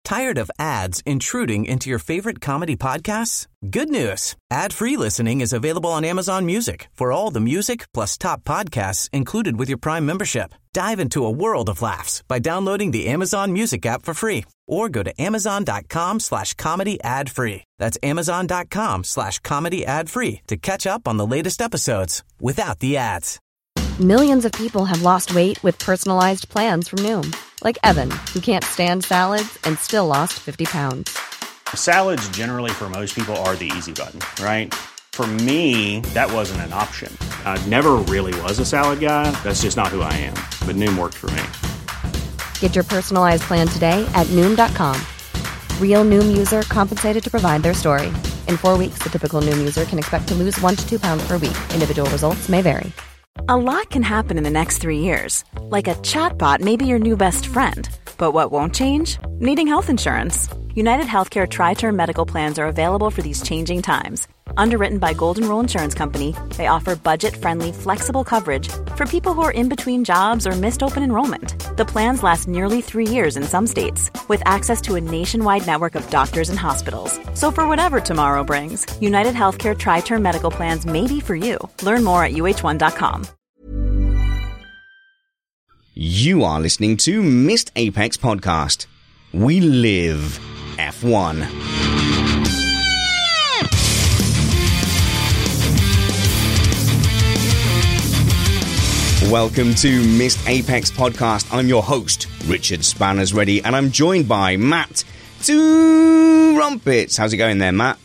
Tired of ads intruding into your favorite comedy podcasts? Good news. Ad-free listening is available on Amazon Music for all the music plus top podcasts included with your Prime membership. Dive into a world of laughs by downloading the Amazon Music app for free or go to amazon.com/comedy ad-free. That's amazon.com/comedy ad-free to catch up on the latest episodes without the ads. Millions of people have lost weight with personalized plans from Noom. Like Evan, who can't stand salads and still lost 50 pounds. Salads generally for most people are the easy button, right? For me, that wasn't an option. I never really was a salad guy. That's just not who I am. But Noom worked for me. Get your personalized plan today at Noom.com. Real Noom user compensated to provide their story. In 4 weeks, the typical Noom user can expect to lose 1 to 2 pounds per week. Individual results may vary. A lot can happen in the next 3 years. Like a chatbot may be your new best friend. But what won't change? Needing health insurance. United Healthcare Tri-Term Medical Plans are available for these changing times. Underwritten by Golden Rule Insurance Company, they offer budget-friendly, flexible coverage for people who are in between jobs or missed open enrollment. The plans last nearly 3 years in some states, with access to a nationwide network of doctors and hospitals. So for whatever tomorrow brings, United Healthcare Tri-Term Medical Plans may be for you. Learn more at uh1.com. You are listening to Missed Apex Podcast. We live F1. Welcome to Missed Apex Podcast. I'm your host, Richard Spanners Ready, and I'm joined by Matt Two Rumpets. How's it going there, Matt?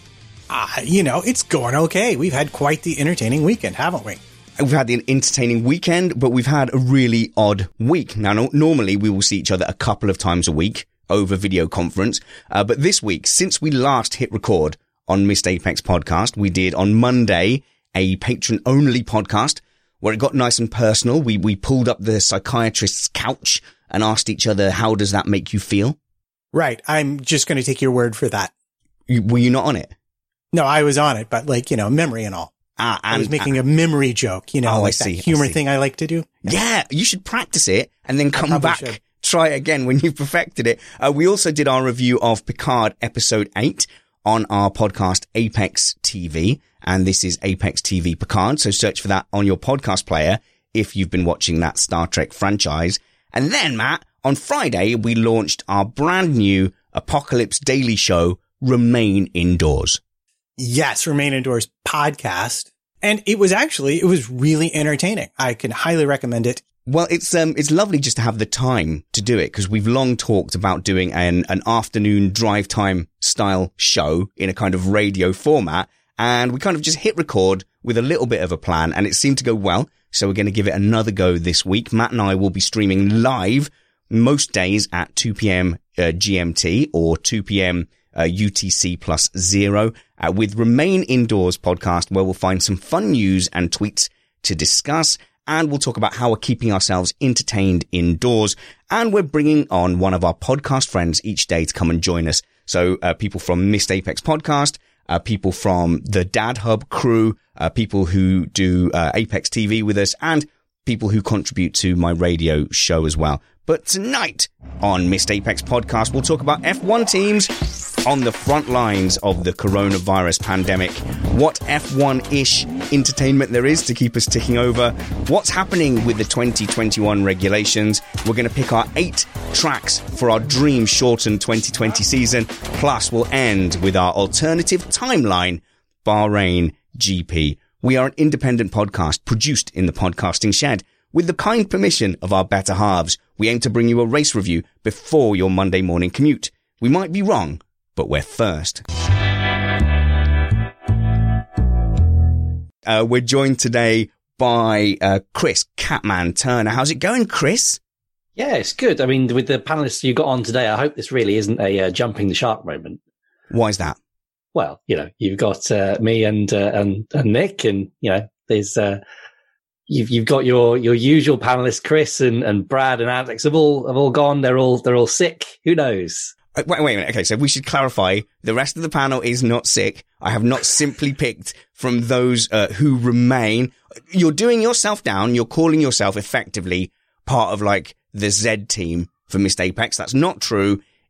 It's going okay. We've had quite the entertaining weekend, haven't we? We've had an entertaining weekend, but we've had a really odd week. Now, normally we will see each other a couple of times a week over video conference. But this week, since we last hit record on Missed Apex Podcast, we did on Monday a patron-only podcast where it got nice and personal. We pulled up the psychiatrist's couch and asked each other, how does that make you feel? Right. I'm just going to take your word for that. Were you not on it? No, I was on it, but memory and all. I was making a memory joke, that humor thing I like to do. Yeah, you should practice it and then come back, try it again when you've perfected it. We also did our review of Picard Episode 8 on our podcast Apex TV, and this is Apex TV Picard, so search for that on your podcast player if you've been watching that Star Trek franchise. And then, Matt, on Friday, we launched our brand new Apocalypse Daily show, Remain Indoors. Yes, Remain Indoors podcast. And it was really entertaining. I can highly recommend it. Well, it's lovely just to have the time to do it, because we've long talked about doing an afternoon drive time style show in a kind of radio format. And we kind of just hit record with a little bit of a plan, and it seemed to go well. So we're going to give it another go this week. Matt and I will be streaming live most days at 2 p.m. GMT or 2 p.m. UTC +0 with Remain Indoors podcast, where we'll find some fun news and tweets to discuss, and we'll talk about how we're keeping ourselves entertained indoors. And we're bringing on one of our podcast friends each day to come and join us. So people from Missed Apex Podcast, people from the Dad Hub crew, people who do Apex TV with us, and people who contribute to my radio show as well. But tonight on Missed Apex Podcast, we'll talk about F1 teams on the front lines of the coronavirus pandemic, what F1-ish entertainment there is to keep us ticking over, what's happening with the 2021 regulations. We're going to pick our 8 tracks for our dream shortened 2020 season, plus we'll end with our alternative timeline, Bahrain GP. We are an independent podcast produced in the podcasting shed. With the kind permission of our better halves, we aim to bring you a race review before your Monday morning commute. We might be wrong, but we're first. We're joined today by Chris Catman Turner. How's it going, Chris? Yeah, it's good. I mean, with the panelists you got on today, I hope this really isn't a jumping the shark moment. Why is that? Well, you've got me and Nick, and there's you've got your usual panelists, Chris and Brad and Alex have all gone. They're all sick. Who knows? Wait a minute. Okay, so we should clarify. The rest of the panel is not sick. I have not simply picked from those who remain. You're doing yourself down. You're calling yourself effectively part of like the Z team for Missed Apex. That's not true.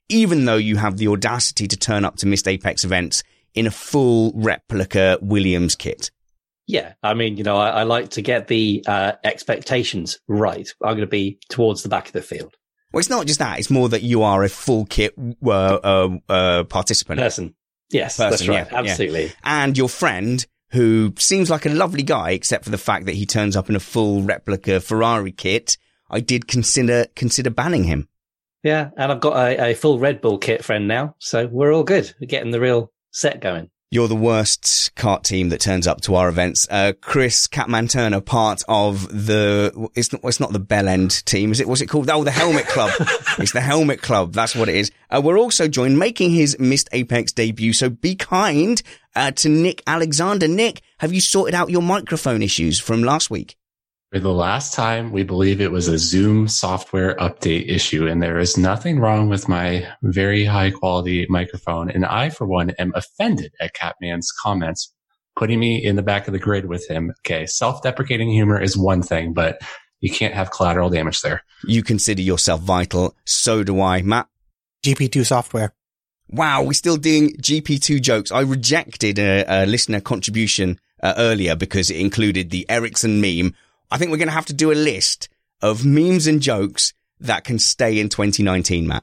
even though you have the audacity to turn up to Missed Apex events in a full replica Williams kit. Yeah, I mean, I like to get the expectations right. I'm going to be towards the back of the field. Well, it's not just that. It's more that you are a full kit participant. Person. Yes, that's right. Yeah, absolutely. Yeah. And your friend, who seems like a lovely guy, except for the fact that he turns up in a full replica Ferrari kit, I did consider banning him. Yeah, and I've got a full Red Bull kit friend now, so we're all good. We're getting the real set going. You're the worst kart team that turns up to our events. Chris Catman Turner, part of it's not the Bell End team, is it? What's it called? Oh, the Helmet Club. It's the Helmet Club. That's what it is. We're also joined, making his Missed Apex debut. So be kind, to Nick Alexander. Nick, have you sorted out your microphone issues from last week? For the last time, we believe it was a Zoom software update issue, and there is nothing wrong with my very high quality microphone. And I, for one, am offended at Catman's comments, putting me in the back of the grid with him. Okay, self-deprecating humor is one thing, but you can't have collateral damage there. You consider yourself vital. So do I. Matt? GP2 software. Wow, we're still doing GP2 jokes. I rejected a listener contribution earlier because it included the Ericsson meme. I think we're going to have to do a list of memes and jokes that can stay in 2019, Matt.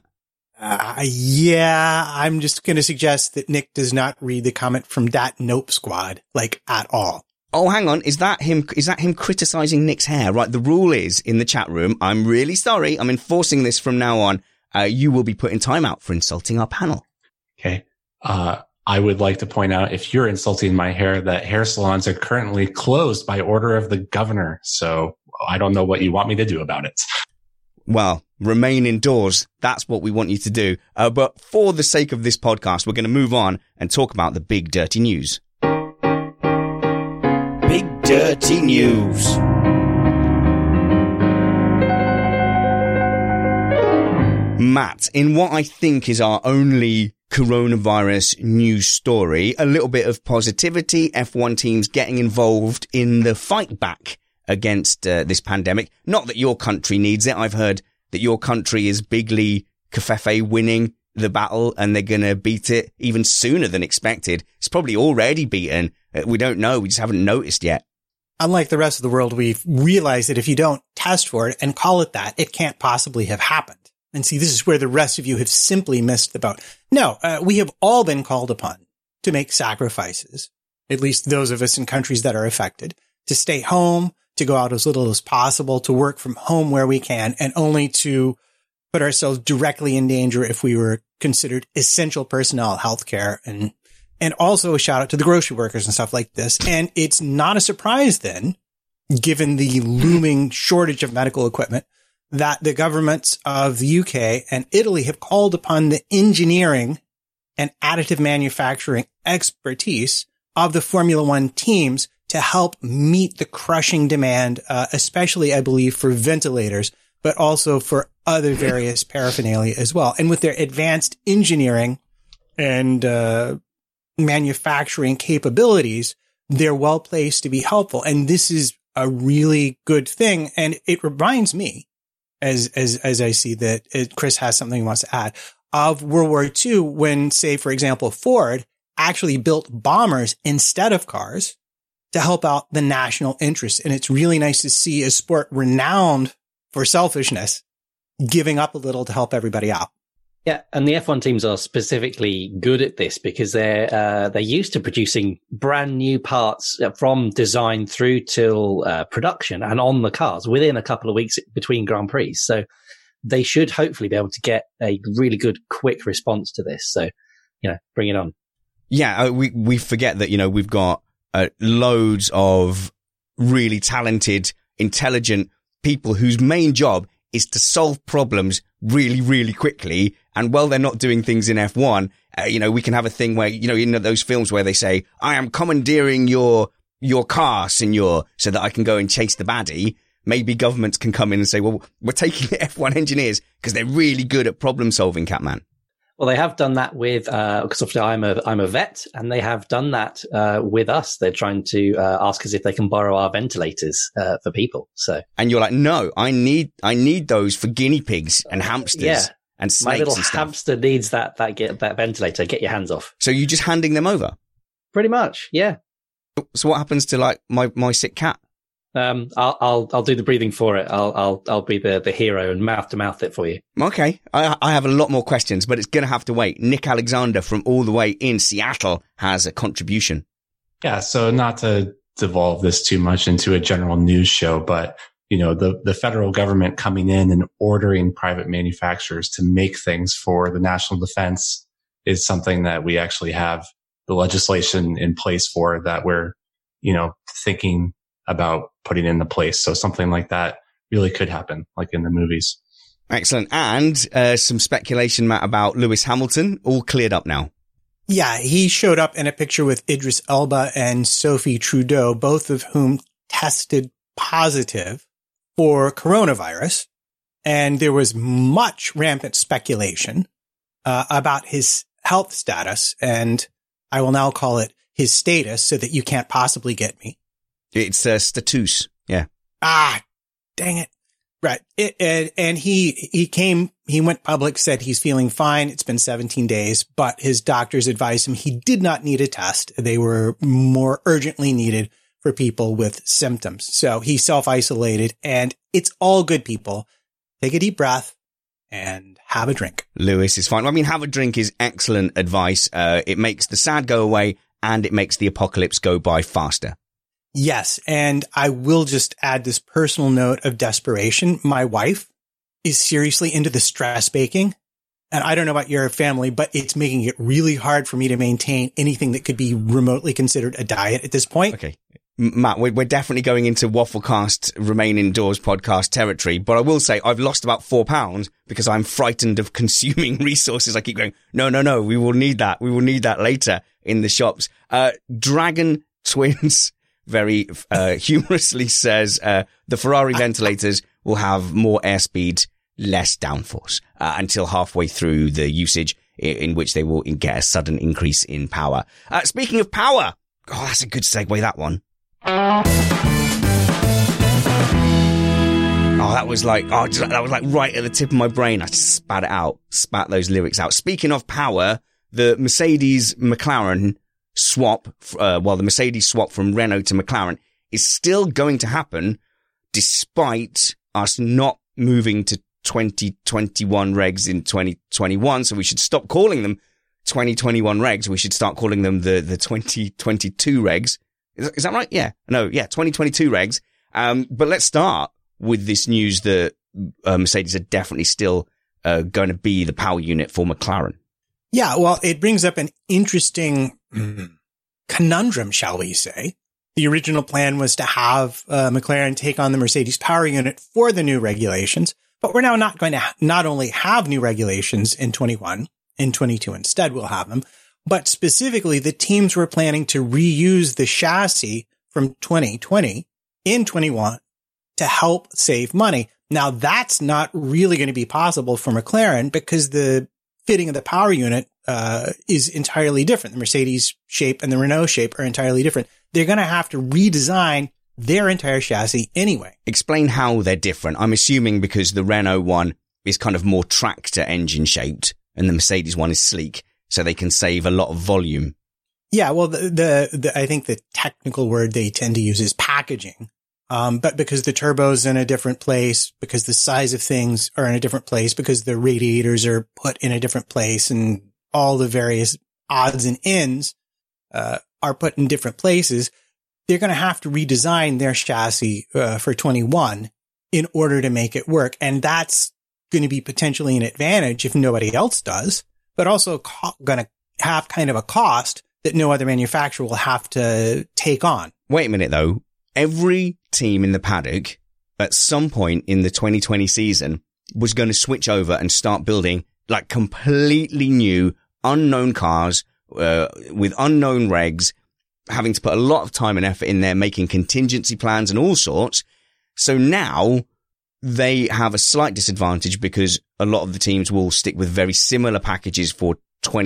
Yeah, I'm just going to suggest that Nick does not read the comment from that Nope Squad, at all. Oh, hang on. Is that him criticizing Nick's hair? Right. The rule is in the chat room. I'm really sorry. I'm enforcing this from now on. You will be put in timeout for insulting our panel. Okay. I would like to point out, if you're insulting my hair, that hair salons are currently closed by order of the governor. So I don't know what you want me to do about it. Well, remain indoors. That's what we want you to do. But for the sake of this podcast, we're going to move on and talk about the big dirty news. Big dirty news. Matt, in what I think is our only coronavirus news story, a little bit of positivity, F1 teams getting involved in the fight back against this pandemic. Not that your country needs it. I've heard that your country is bigly Covfefe winning the battle and they're going to beat it even sooner than expected. It's probably already beaten. We don't know. We just haven't noticed yet. Unlike the rest of the world, we've realized that if you don't test for it and call it that, it can't possibly have happened. And see, this is where the rest of you have simply missed the boat. No, we have all been called upon to make sacrifices, at least those of us in countries that are affected, to stay home, to go out as little as possible, to work from home where we can, and only to put ourselves directly in danger if we were considered essential personnel, healthcare, and also a shout out to the grocery workers and stuff like this. And it's not a surprise then, given the looming shortage of medical equipment, that the governments of the UK and Italy have called upon the engineering and additive manufacturing expertise of the Formula One teams to help meet the crushing demand, especially, I believe, for ventilators, but also for other various paraphernalia as well. And with their advanced engineering and manufacturing capabilities, they're well placed to be helpful. And this is a really good thing. And it reminds me, as I see that Chris has something he wants to add, of World War II, when, say, for example, Ford actually built bombers instead of cars to help out the national interest. And it's really nice to see a sport renowned for selfishness giving up a little to help everybody out. Yeah, and the F1 teams are specifically good at this because they're used to producing brand new parts from design through till production and on the cars within a couple of weeks between Grand Prix. So they should hopefully be able to get a really good, quick response to this. So, bring it on. Yeah, we forget that, we've got loads of really talented, intelligent people whose main job is to solve problems really, really quickly. And while they're not doing things in F1, we can have a thing where, in those films where they say, I am commandeering your car, senor, so that I can go and chase the baddie. Maybe governments can come in and say, well, we're taking the F1 engineers because they're really good at problem solving, Catman. Well, they have done that with, because obviously I'm a vet, and they have done that with us. They're trying to ask us if they can borrow our ventilators for people. So, and you're like, no, I need those for guinea pigs and hamsters. Yeah. and snakes My little and stuff. hamster needs that ventilator. Get your hands off. So you're just handing them over? Pretty much, yeah. So what happens to like my sick cat? I'll do the breathing for it. I'll be the hero and mouth to mouth it for you. Okay. I have a lot more questions, but it's going to have to wait. Nick Alexander from all the way in Seattle has a contribution. Yeah. So not to devolve this too much into a general news show, but the federal government coming in and ordering private manufacturers to make things for the national defense is something that we actually have the legislation in place for, that we're, thinking about putting into place. So something like that really could happen, like in the movies. Excellent. And some speculation, Matt, about Lewis Hamilton, all cleared up now. Yeah, he showed up in a picture with Idris Elba and Sophie Trudeau, both of whom tested positive for coronavirus. And there was much rampant speculation about his health status. And I will now call it his status so that you can't possibly get me. It's status. Yeah. Ah, dang it. Right. And he went public, said he's feeling fine. It's been 17 days, but his doctors advised him he did not need a test. They were more urgently needed for people with symptoms. So he self-isolated, and it's all good, people. Take a deep breath and have a drink. Lewis is fine. I mean, have a drink is excellent advice. It makes the sad go away, and it makes the apocalypse go by faster. Yes. And I will just add this personal note of desperation. My wife is seriously into the stress baking. And I don't know about your family, but it's making it really hard for me to maintain anything that could be remotely considered a diet at this point. Okay. Matt, we're definitely going into Wafflecast Remain Indoors podcast territory, but I will say I've lost about 4 pounds because I'm frightened of consuming resources. I keep going, no, we will need that. We will need that later in the shops. Dragon Twins very humorously says the Ferrari ventilators will have more airspeed, less downforce until halfway through the usage, in which they will get a sudden increase in power. Speaking of power, that's a good segue, that one. That was like right at the tip of my brain. I just spat those lyrics out. Speaking of power, the Mercedes McLaren swap, the Mercedes swap from Renault to McLaren is still going to happen despite us not moving to 2021 regs in 2021. So we should stop calling them 2021 regs. We should start calling them the 2022 regs. Is that right? Yeah. No. Yeah. 2022 regs. But let's start with this news that Mercedes are definitely still going to be the power unit for McLaren. Yeah, well, it brings up an interesting conundrum, shall we say. The original plan was to have McLaren take on the Mercedes power unit for the new regulations, but we're now not going to not only have new regulations in 21, in 22 instead we'll have them, but specifically the teams were planning to reuse the chassis from 2020 in 21 to help save money. Now, that's not really going to be possible for McLaren because the fitting of the power unit is entirely different. The Mercedes shape and the Renault shape are entirely different. They're going to have to redesign their entire chassis anyway. Explain how they're different. I'm assuming because the Renault one is kind of more tractor engine shaped and the Mercedes one is sleek, so they can save a lot of volume. Yeah, well, I think the technical word they tend to use is packaging. But because the turbo's in a different place, because the size of things are in a different place, because the radiators are put in a different place and all the various odds and ends, are put in different places, they're going to have to redesign their chassis, for 21 in order to make it work. And that's going to be potentially an advantage if nobody else does, but also going to have kind of a cost that no other manufacturer will have to take on. Wait a minute though. Every team in the paddock at some point in the 2020 season was going to switch over and start building like completely new, unknown cars, with unknown regs, having to put a lot of time and effort in there, making contingency plans and all sorts. So now they have a slight disadvantage because a lot of the teams will stick with very similar packages for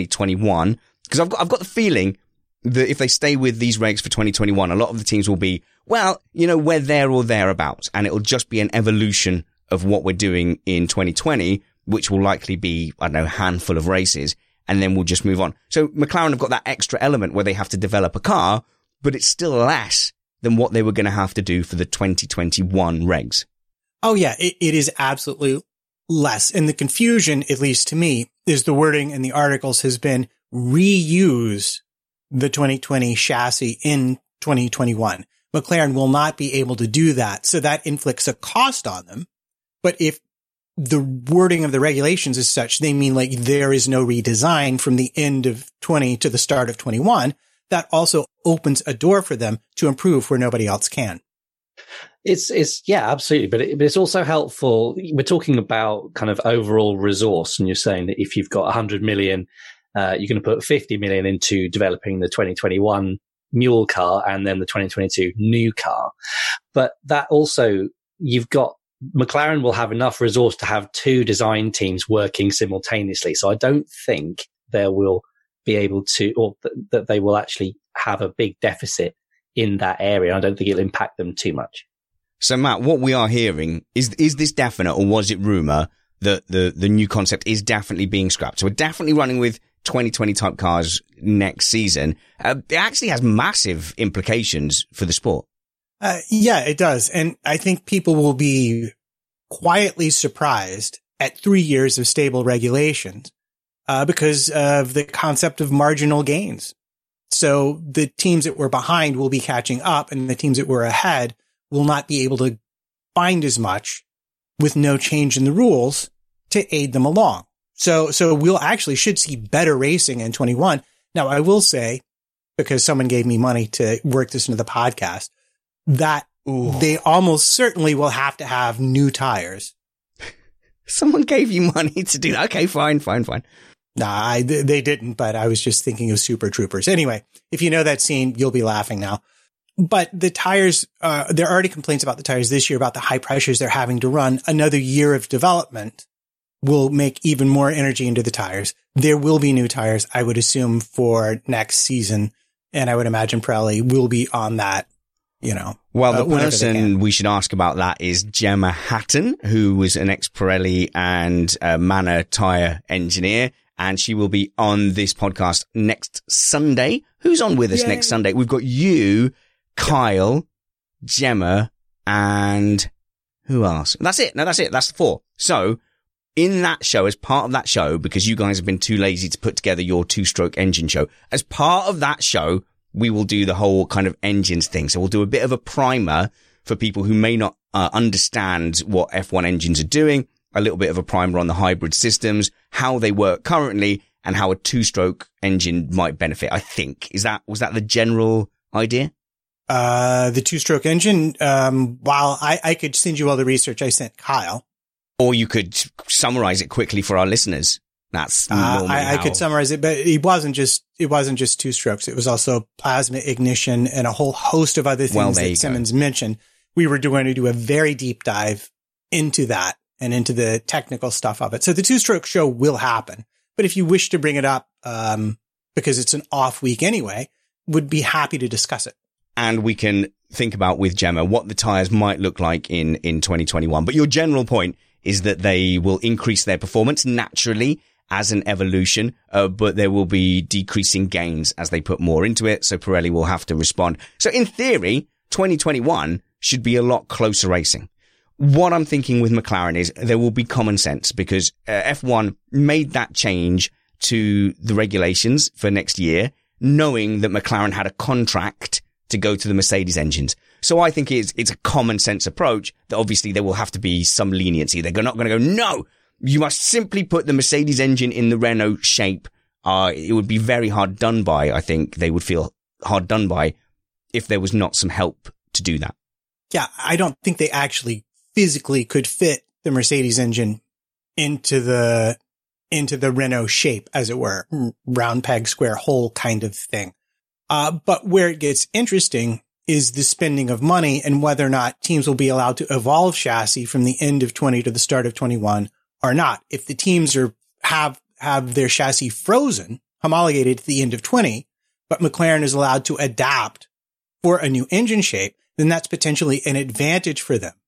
2021. Because I've got the feeling that if they stay with these regs for 2021, a lot of the teams will be, well, we're there or thereabouts, and it'll just be an evolution of what we're doing in 2020, which will likely be, I don't know, a handful of races, and then we'll just move on. So McLaren have got that extra element where they have to develop a car, but it's still less than what they were going to have to do for the 2021 regs. Oh yeah, it is absolutely less. And the confusion, at least to me, is the wording in the articles has been reuse the 2020 chassis in 2021. McLaren will not be able to do that. So that inflicts a cost on them. But if the wording of the regulations is such, they mean like there is no redesign from the end of 20 to the start of 21, that also opens a door for them to improve where nobody else can. It's yeah, absolutely. But it's also helpful. We're talking about kind of overall resource, and you're saying that if you've got 100 million, you're going to put 50 million into developing the 2021 mule car and then the 2022 new car. But that also, McLaren will have enough resource to have two design teams working simultaneously. So I don't think they will be able to, or that they will actually have a big deficit in that area. I don't think it'll impact them too much. So Matt, what we are hearing is this definite, or was it rumor that the new concept is definitely being scrapped? So we're definitely running with 2020 type cars next season. It actually has massive implications for the sport. Yeah, it does. And I think people will be quietly surprised at 3 years of stable regulations, because of the concept of marginal gains. So the teams that were behind will be catching up, and the teams that were ahead will not be able to find as much with no change in the rules to aid them along. So we'll actually should see better racing in 21. Now, I will say, because someone gave me money to work this into the podcast, that they almost certainly will have to have new tires. Someone gave you money to do that. Okay, fine. Nah, they didn't, but I was just thinking of Super Troopers. Anyway, if you know that scene, you'll be laughing now. But the tires, there are already complaints about the tires this year about the high pressures they're having to run. Another year of development will make even more energy into the tires. There will be new tires, I would assume, for next season. And I would imagine Pirelli will be on that, Well, the person we should ask about that is Gemma Hatton, who was an ex-Pirelli and Manor tyre engineer. And she will be on this podcast next Sunday. Who's on with us next Sunday? We've got you, Kyle, Gemma, and who else? That's it. No, that's it. That's the four. So in that show, as part of that show, because you guys have been too lazy to put together your two-stroke engine show, as part of that show, we will do the whole kind of engines thing. So we'll do a bit of a primer for people who may not understand what F1 engines are doing, a little bit of a primer on the hybrid systems, how they work currently, and how a two-stroke engine might benefit, I think. Was that the general idea? The two-stroke engine, while I could send you all the research I sent Kyle. Or you could summarize it quickly for our listeners. That's I could summarize it, but it wasn't just two strokes. It was also plasma ignition and a whole host of other things that Simmons mentioned. We were going to do a very deep dive into that and into the technical stuff of it. So the two-stroke show will happen. But if you wish to bring it up, because it's an off week anyway, would be happy to discuss it. And we can think about with Gemma what the tires might look like in 2021. But your general point is that they will increase their performance naturally as an evolution, but there will be decreasing gains as they put more into it. So Pirelli will have to respond. So in theory, 2021 should be a lot closer racing. What I'm thinking with McLaren is there will be common sense, because F1 made that change to the regulations for next year, knowing that McLaren had a contract to go to the Mercedes engines. So I think it's a common sense approach that obviously there will have to be some leniency. They're not going to go, no, you must simply put the Mercedes engine in the Renault shape. It would be very hard done by. I think they would feel hard done by if there was not some help to do that. Yeah, I don't think they actually physically could fit the Mercedes engine into the Renault shape, as it were, round peg, square hole kind of thing. But where it gets interesting is the spending of money and whether or not teams will be allowed to evolve chassis from the end of 20 to the start of 21 or not. If the teams have their chassis frozen, homologated at the end of 20, but McLaren is allowed to adapt for a new engine shape, then that's potentially an advantage for them.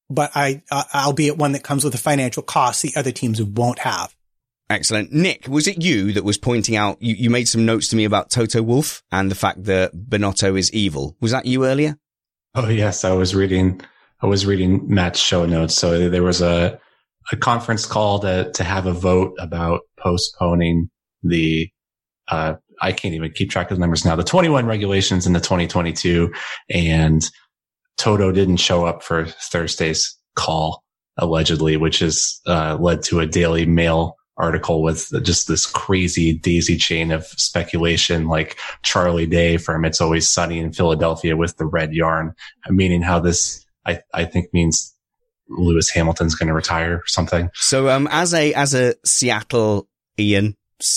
but albeit one that comes with a financial cost the other teams won't have. Excellent. Nick, was it you that was pointing out, you made some notes to me about Toto Wolff and the fact that Binotto is evil. Was that you earlier? Oh, yes. I was reading Matt's show notes. So there was a conference call to have a vote about postponing the, I can't even keep track of the numbers now, the 21 regulations in the 2022. And Toto didn't show up for Thursday's call, allegedly, which has led to a Daily Mail article with just this crazy daisy chain of speculation, like Charlie Day from It's Always Sunny in Philadelphia with the red yarn, meaning how this, I think, means Lewis Hamilton's going to retire or something. So, as a Seattleite, it's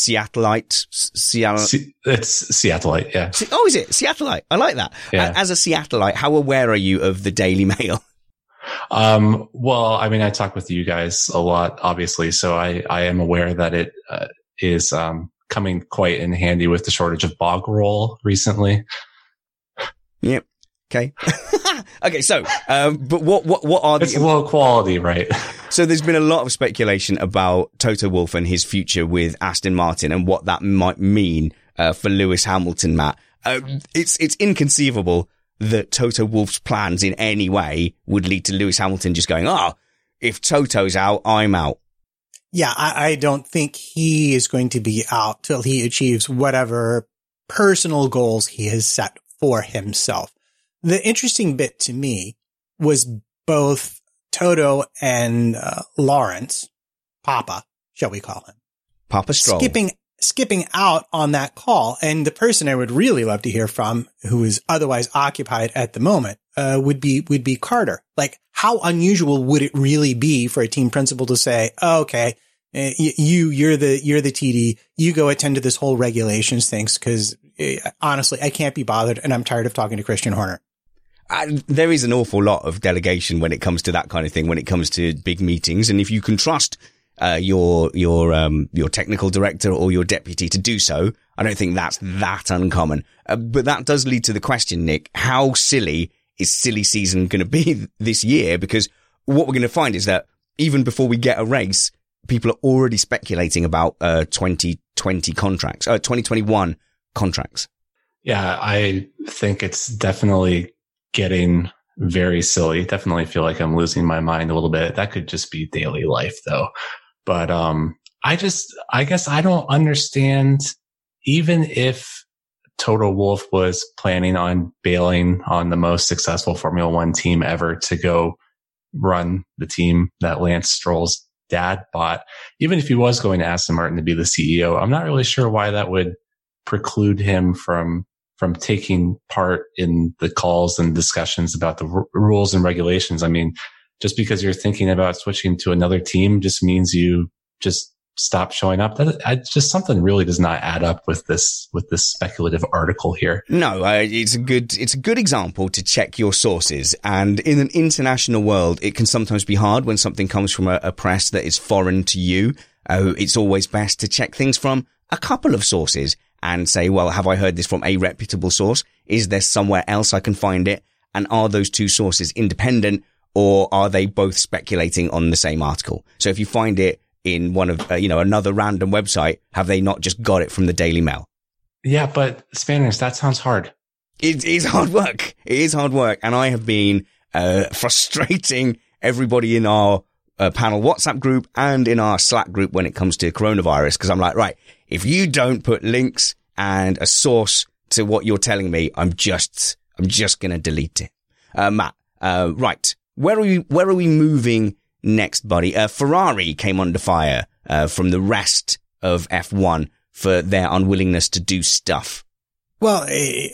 Seattleite, yeah. Oh, is it Seattleite? I like that. Yeah. As a Seattleite, how aware are you of the Daily Mail? Well, I mean, I talk with you guys a lot, obviously, so I am aware that it is coming quite in handy with the shortage of bog roll recently. Yep. Okay. Okay. So, but what are it's low quality, right? So there's been a lot of speculation about Toto Wolff and his future with Aston Martin and what that might mean for Lewis Hamilton, Matt. It's inconceivable that Toto Wolff's plans in any way would lead to Lewis Hamilton just going, if Toto's out, I'm out. Yeah, I don't think he is going to be out till he achieves whatever personal goals he has set for himself. The interesting bit to me was both Toto and Lawrence, Papa, shall we call him? Papa Stroll. Skipping out on that call. And the person I would really love to hear from, who is otherwise occupied at the moment, would be Carter. Like, how unusual would it really be for a team principal to say, okay, you're the TD, you go attend to this whole regulations things, because honestly, I can't be bothered and I'm tired of talking to Christian Horner. There is an awful lot of delegation when it comes to that kind of thing, when it comes to big meetings. And if you can trust your technical director or your deputy to do so, I don't think that's that uncommon. But that does lead to the question, Nick, how silly is silly season going to be this year? Because what we're going to find is that even before we get a race, people are already speculating about 2020 contracts, 2021 contracts. Yeah, I think it's definitely getting very silly. Definitely feel like I'm losing my mind a little bit. That could just be daily life though. But, I guess I don't understand, even if Toto Wolff was planning on bailing on the most successful Formula One team ever to go run the team that Lance Stroll's dad bought, even if he was going to Aston Martin to be the CEO, I'm not really sure why that would preclude him from taking part in the calls and discussions about the rules and regulations. I mean, just because you're thinking about switching to another team just means you just stop showing up. That just something really does not add up with this speculative article here. No, it's a good example to check your sources. And in an international world, it can sometimes be hard when something comes from a press that is foreign to you. It's always best to check things from a couple of sources and say, well, have I heard this from a reputable source? Is there somewhere else I can find it? And are those two sources independent, or are they both speculating on the same article? So if you find it in one of, another random website, have they not just got it from the Daily Mail? Yeah, but Spanners, that sounds hard. It is hard work. It is hard work. And I have been frustrating everybody in our panel WhatsApp group and in our Slack group when it comes to coronavirus, because I'm like, right, if you don't put links and a source to what you're telling me, I'm just going to delete it. Matt, right. Where are we moving next, buddy? Ferrari came under fire, from the rest of F1 for their unwillingness to do stuff. Well,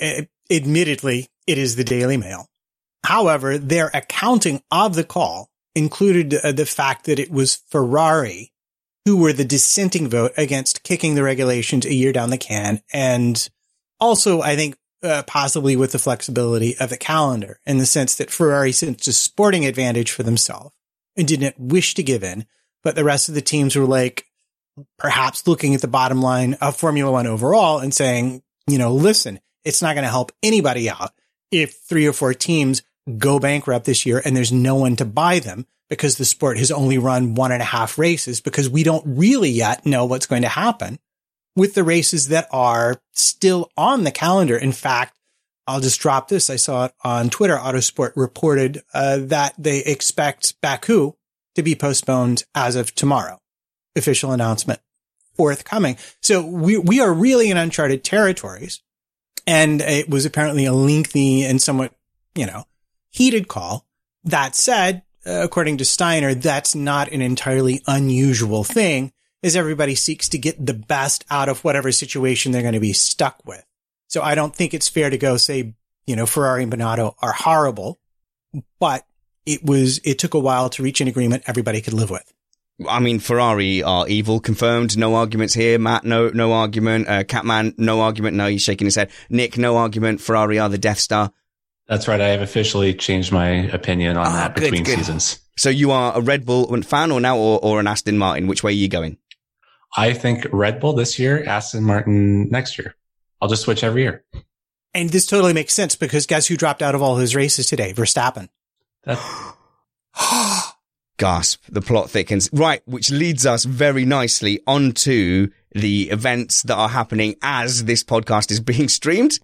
admittedly, it is the Daily Mail. However, their accounting of the call included the fact that it was Ferrari who were the dissenting vote against kicking the regulations a year down the can. And also, I think, possibly with the flexibility of the calendar, in the sense that Ferrari sensed a sporting advantage for themselves and didn't wish to give in. But the rest of the teams were like, perhaps looking at the bottom line of Formula One overall and saying, listen, it's not going to help anybody out if 3 or 4 teams go bankrupt this year and there's no one to buy them because the sport has only run 1.5 races, because we don't really yet know what's going to happen with the races that are still on the calendar. In fact, I'll just drop this. I saw it on Twitter. Autosport reported that they expect Baku to be postponed as of tomorrow. Official announcement forthcoming. So we are really in uncharted territories. And it was apparently a lengthy and somewhat, heated call. That said, according to Steiner, that's not an entirely unusual thing, as everybody seeks to get the best out of whatever situation they're going to be stuck with. So I don't think it's fair to go say, Ferrari and Binotto are horrible, but it took a while to reach an agreement everybody could live with. I mean, Ferrari are evil, confirmed. No arguments here. Matt, no argument. Catman, no argument. No, he's shaking his head. Nick, no argument. Ferrari are the Death Star. That's right. I have officially changed my opinion on that between seasons. So you are a Red Bull fan or an Aston Martin? Which way are you going? I think Red Bull this year, Aston Martin next year. I'll just switch every year. And this totally makes sense, because guess who dropped out of all his races today? Verstappen. Gasp. The plot thickens. Right, which leads us very nicely onto the events that are happening as this podcast is being streamed.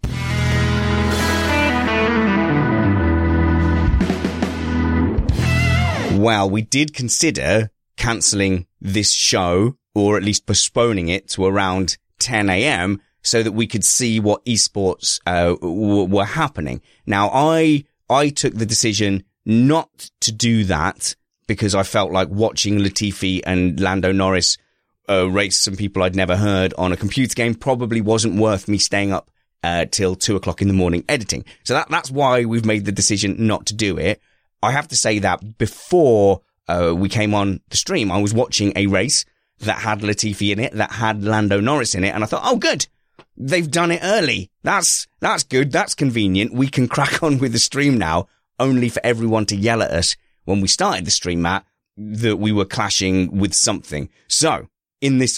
Well, we did consider cancelling this show, or at least postponing it to around 10 a.m. so that we could see what esports were happening. Now, I took the decision not to do that because I felt like watching Latifi and Lando Norris race some people I'd never heard on a computer game probably wasn't worth me staying up till 2 o'clock in the morning editing. So that's why we've made the decision not to do it. I have to say that before we came on the stream, I was watching a race that had Latifi in it, that had Lando Norris in it, and I thought, oh, good. They've done it early. That's good. That's convenient. We can crack on with the stream now, only for everyone to yell at us when we started the stream, Matt, that we were clashing with something. So, in this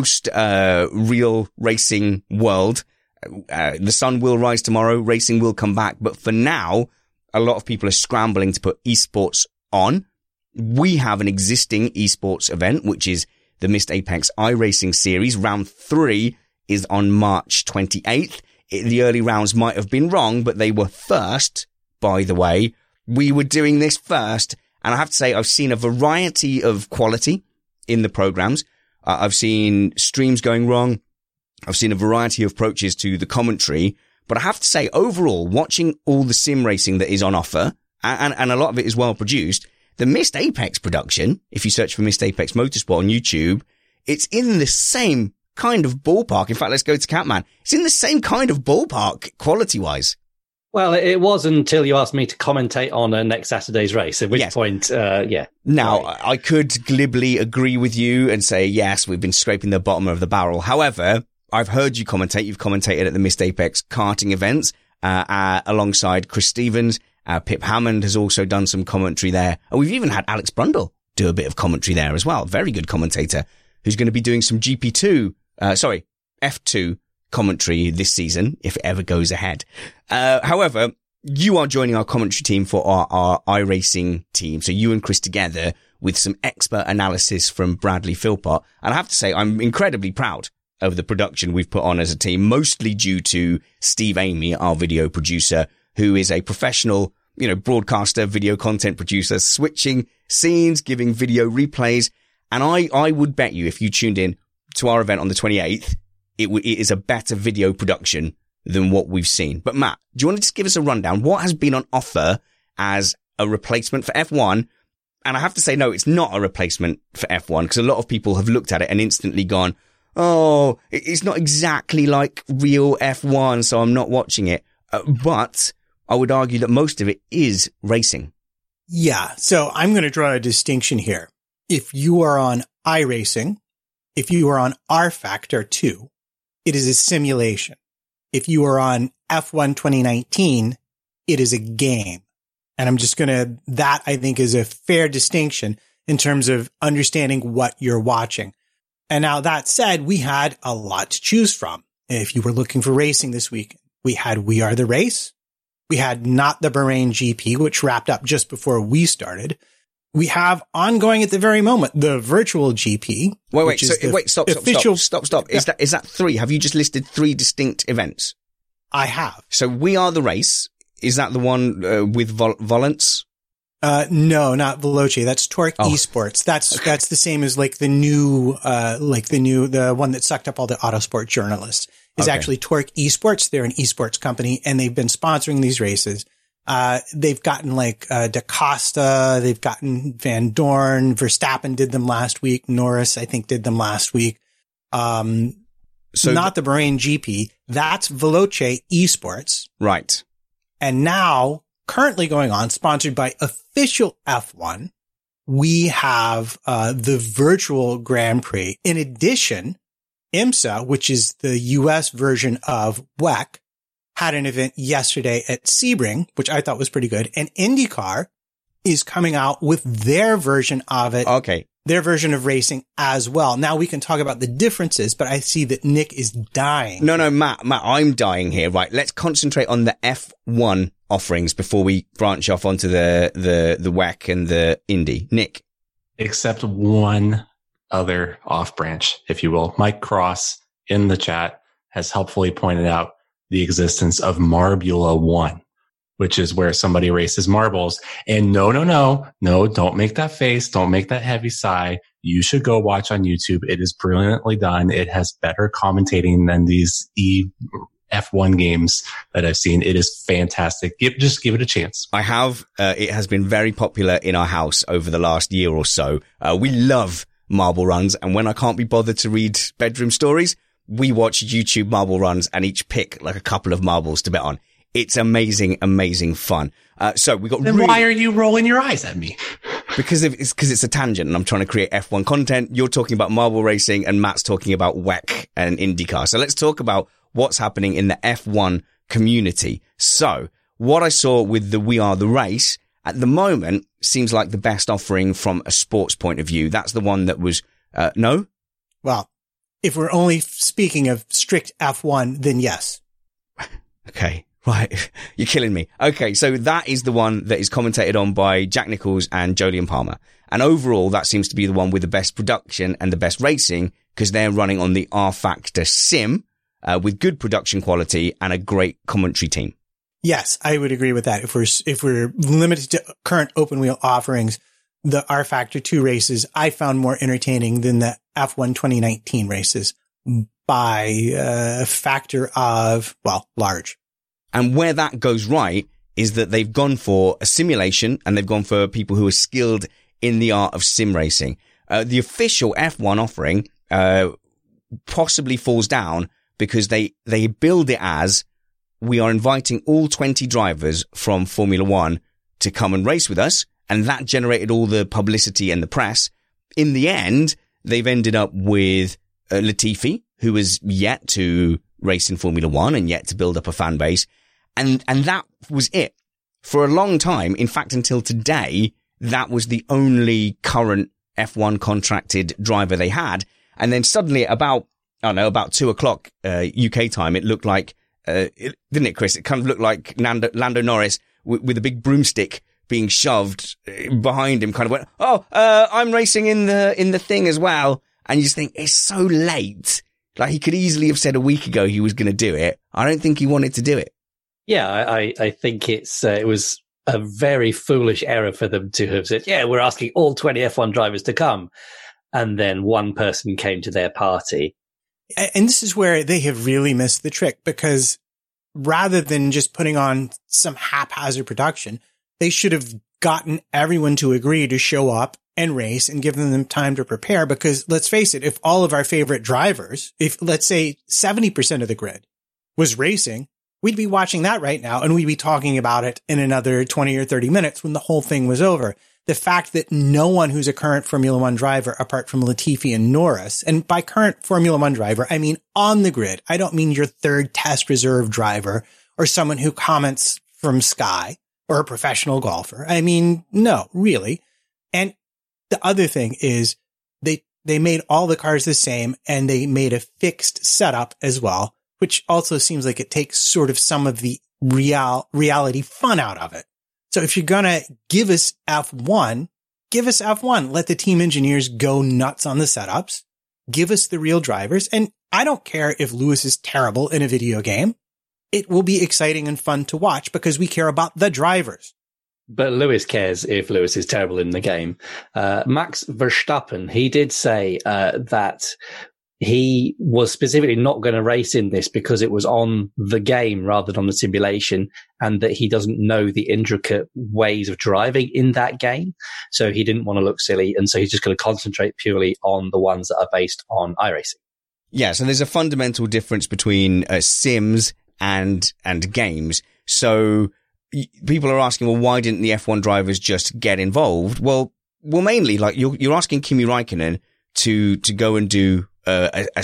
post-real racing world, the sun will rise tomorrow, racing will come back, but for now, a lot of people are scrambling to put esports on. We have an existing esports event, which is the Missed Apex iRacing series. Round 3 is on March 28th. The early rounds might have been wrong, but they were first, by the way. We were doing this first, and I have to say I've seen a variety of quality in the programs. I've seen streams going wrong. I've seen a variety of approaches to the commentary, but I have to say overall, watching all the sim racing that is on offer, and a lot of it is well produced, the Missed Apex production, if you search for Missed Apex Motorsport on YouTube, it's in the same kind of ballpark. In fact, let's go to Catman. It's in the same kind of ballpark quality-wise. Well, it was until you asked me to commentate on next Saturday's race, at which point, yeah. Now, I could glibly agree with you and say, yes, we've been scraping the bottom of the barrel. However, I've heard you commentate. You've commentated at the Missed Apex karting events alongside Chris Stevens. Pip Hammond has also done some commentary there. And we've even had Alex Brundle do a bit of commentary there as well. Very good commentator who's going to be doing some F2 commentary this season, if it ever goes ahead. However, you are joining our commentary team for our iRacing team. So you and Chris together with some expert analysis from Bradley Philpott. And I have to say, I'm incredibly proud of the production we've put on as a team, mostly due to Steve Amy, our video producer, who is a professional, broadcaster, video content producer, switching scenes, giving video replays. And I would bet you if you tuned in to our event on the 28th, it is a better video production than what we've seen. But Matt, do you want to just give us a rundown? What has been on offer as a replacement for F1? And I have to say, no, it's not a replacement for F1 because a lot of people have looked at it and instantly gone, oh, it's not exactly like real F1, so I'm not watching it. But I would argue that most of it is racing. Yeah. So I'm going to draw a distinction here. If you are on iRacing, if you are on R Factor 2, it is a simulation. If you are on F1 2019, it is a game. And I'm just that I think is a fair distinction in terms of understanding what you're watching. And now that said, we had a lot to choose from. If you were looking for racing this week, we had We Are the Race, We had Not the Bahrain GP, which wrapped up just before we started. We have ongoing at the very moment, the virtual GP. Stop. Is that 3? Have you just listed 3 distinct events? I have. So We Are the Race. Is that the one with Volants? No, not Veloce. That's Torque Esports. That's the same as like the one that sucked up all the Autosport journalists is actually Torque Esports. They're an esports company and they've been sponsoring these races. They've gotten like, Da Costa, they've gotten Van Dorn, Verstappen did them last week. Norris, I think, did them last week. Not the Bahrain GP. That's Veloce Esports. Right. And now, currently going on, sponsored by Official F1, we have the virtual Grand Prix. In addition, IMSA, which is the US version of WEC, had an event yesterday at Sebring, which I thought was pretty good. And IndyCar is coming out with their version of it. Okay. Their version of racing as well. Now we can talk about the differences, but I see that Nick is dying. No, Matt, I'm dying here. Right. Let's concentrate on the F1 offerings before we branch off onto the WEC and the Indy. Nick. Except one other off branch, if you will. Mike Cross in the chat has helpfully pointed out the existence of Marbula 1, which is where somebody races marbles. And no, don't make that face. Don't make that heavy sigh. You should go watch on YouTube. It is brilliantly done. It has better commentating than these F1 games that I've seen. It is fantastic. Just give it a chance. I have. It has been very popular in our house over the last year or so. We love marble runs. And when I can't be bothered to read bedroom stories, we watch YouTube marble runs and each pick like a couple of marbles to bet on. It's amazing, amazing fun. So we got. Then why are you rolling your eyes at me? Because it's a tangent and I'm trying to create F1 content. You're talking about marble racing and Matt's talking about WEC and IndyCar. So let's talk about what's happening in the F1 community. So what I saw with the We Are the Race at the moment seems like the best offering from a sports point of view. That's the one that was, no? Well, if we're only speaking of strict F1, then yes. Okay. Right. You're killing me. Okay. So that is the one that is commentated on by Jack Nicholls and Jolyon Palmer. And overall, that seems to be the one with the best production and the best racing because they're running on the R Factor Sim, with good production quality and a great commentary team. Yes, I would agree with that. If we're limited to current open wheel offerings, the R Factor 2 races I found more entertaining than the F1 2019 races by a factor of, well, large. And where that goes right is that they've gone for a simulation and they've gone for people who are skilled in the art of sim racing. The official F1 offering, possibly falls down because they build it as we are inviting all 20 drivers from Formula One to come and race with us. And that generated all the publicity and the press. In the end, they've ended up with Latifi, who is yet to race in Formula One and yet to build up a fan base. And that was it. For a long time, in fact, until today, that was the only current F1 contracted driver they had. And then suddenly about 2:00 UK time, it looked like, didn't it, Chris? It kind of looked like Lando Norris with a big broomstick being shoved behind him, kind of went, I'm racing in the thing as well. And you just think it's so late. Like he could easily have said a week ago he was going to do it. I don't think he wanted to do it. Yeah, I think it was a very foolish error for them to have said, yeah, we're asking all 20 F1 drivers to come. And then one person came to their party. And this is where they have really missed the trick, because rather than just putting on some haphazard production, they should have gotten everyone to agree to show up and race and given them time to prepare. Because let's face it, if all of our favorite drivers, if let's say 70% of the grid was racing, we'd be watching that right now and we'd be talking about it in another 20 or 30 minutes when the whole thing was over. The fact that no one who's a current Formula One driver, apart from Latifi and Norris, and by current Formula One driver, I mean on the grid. I don't mean your third test reserve driver or someone who comments from Sky or a professional golfer. I mean, no, really. And the other thing is they made all the cars the same and they made a fixed setup as well which also seems like it takes sort of some of the reality fun out of it. So if you're going to give us F1, give us F1. Let the team engineers go nuts on the setups. Give us the real drivers. And I don't care if Lewis is terrible in a video game. It will be exciting and fun to watch because we care about the drivers. But Lewis cares if Lewis is terrible in the game. Max Verstappen, he did say that he was specifically not going to race in this because it was on the game rather than on the simulation, and that he doesn't know the intricate ways of driving in that game. So he didn't want to look silly, and so he's just going to concentrate purely on the ones that are based on iRacing. Yeah, so there's a fundamental difference between sims and games. So people are asking, well, why didn't the F1 drivers just get involved? Well, mainly, like you're asking Kimi Räikkönen to go and do a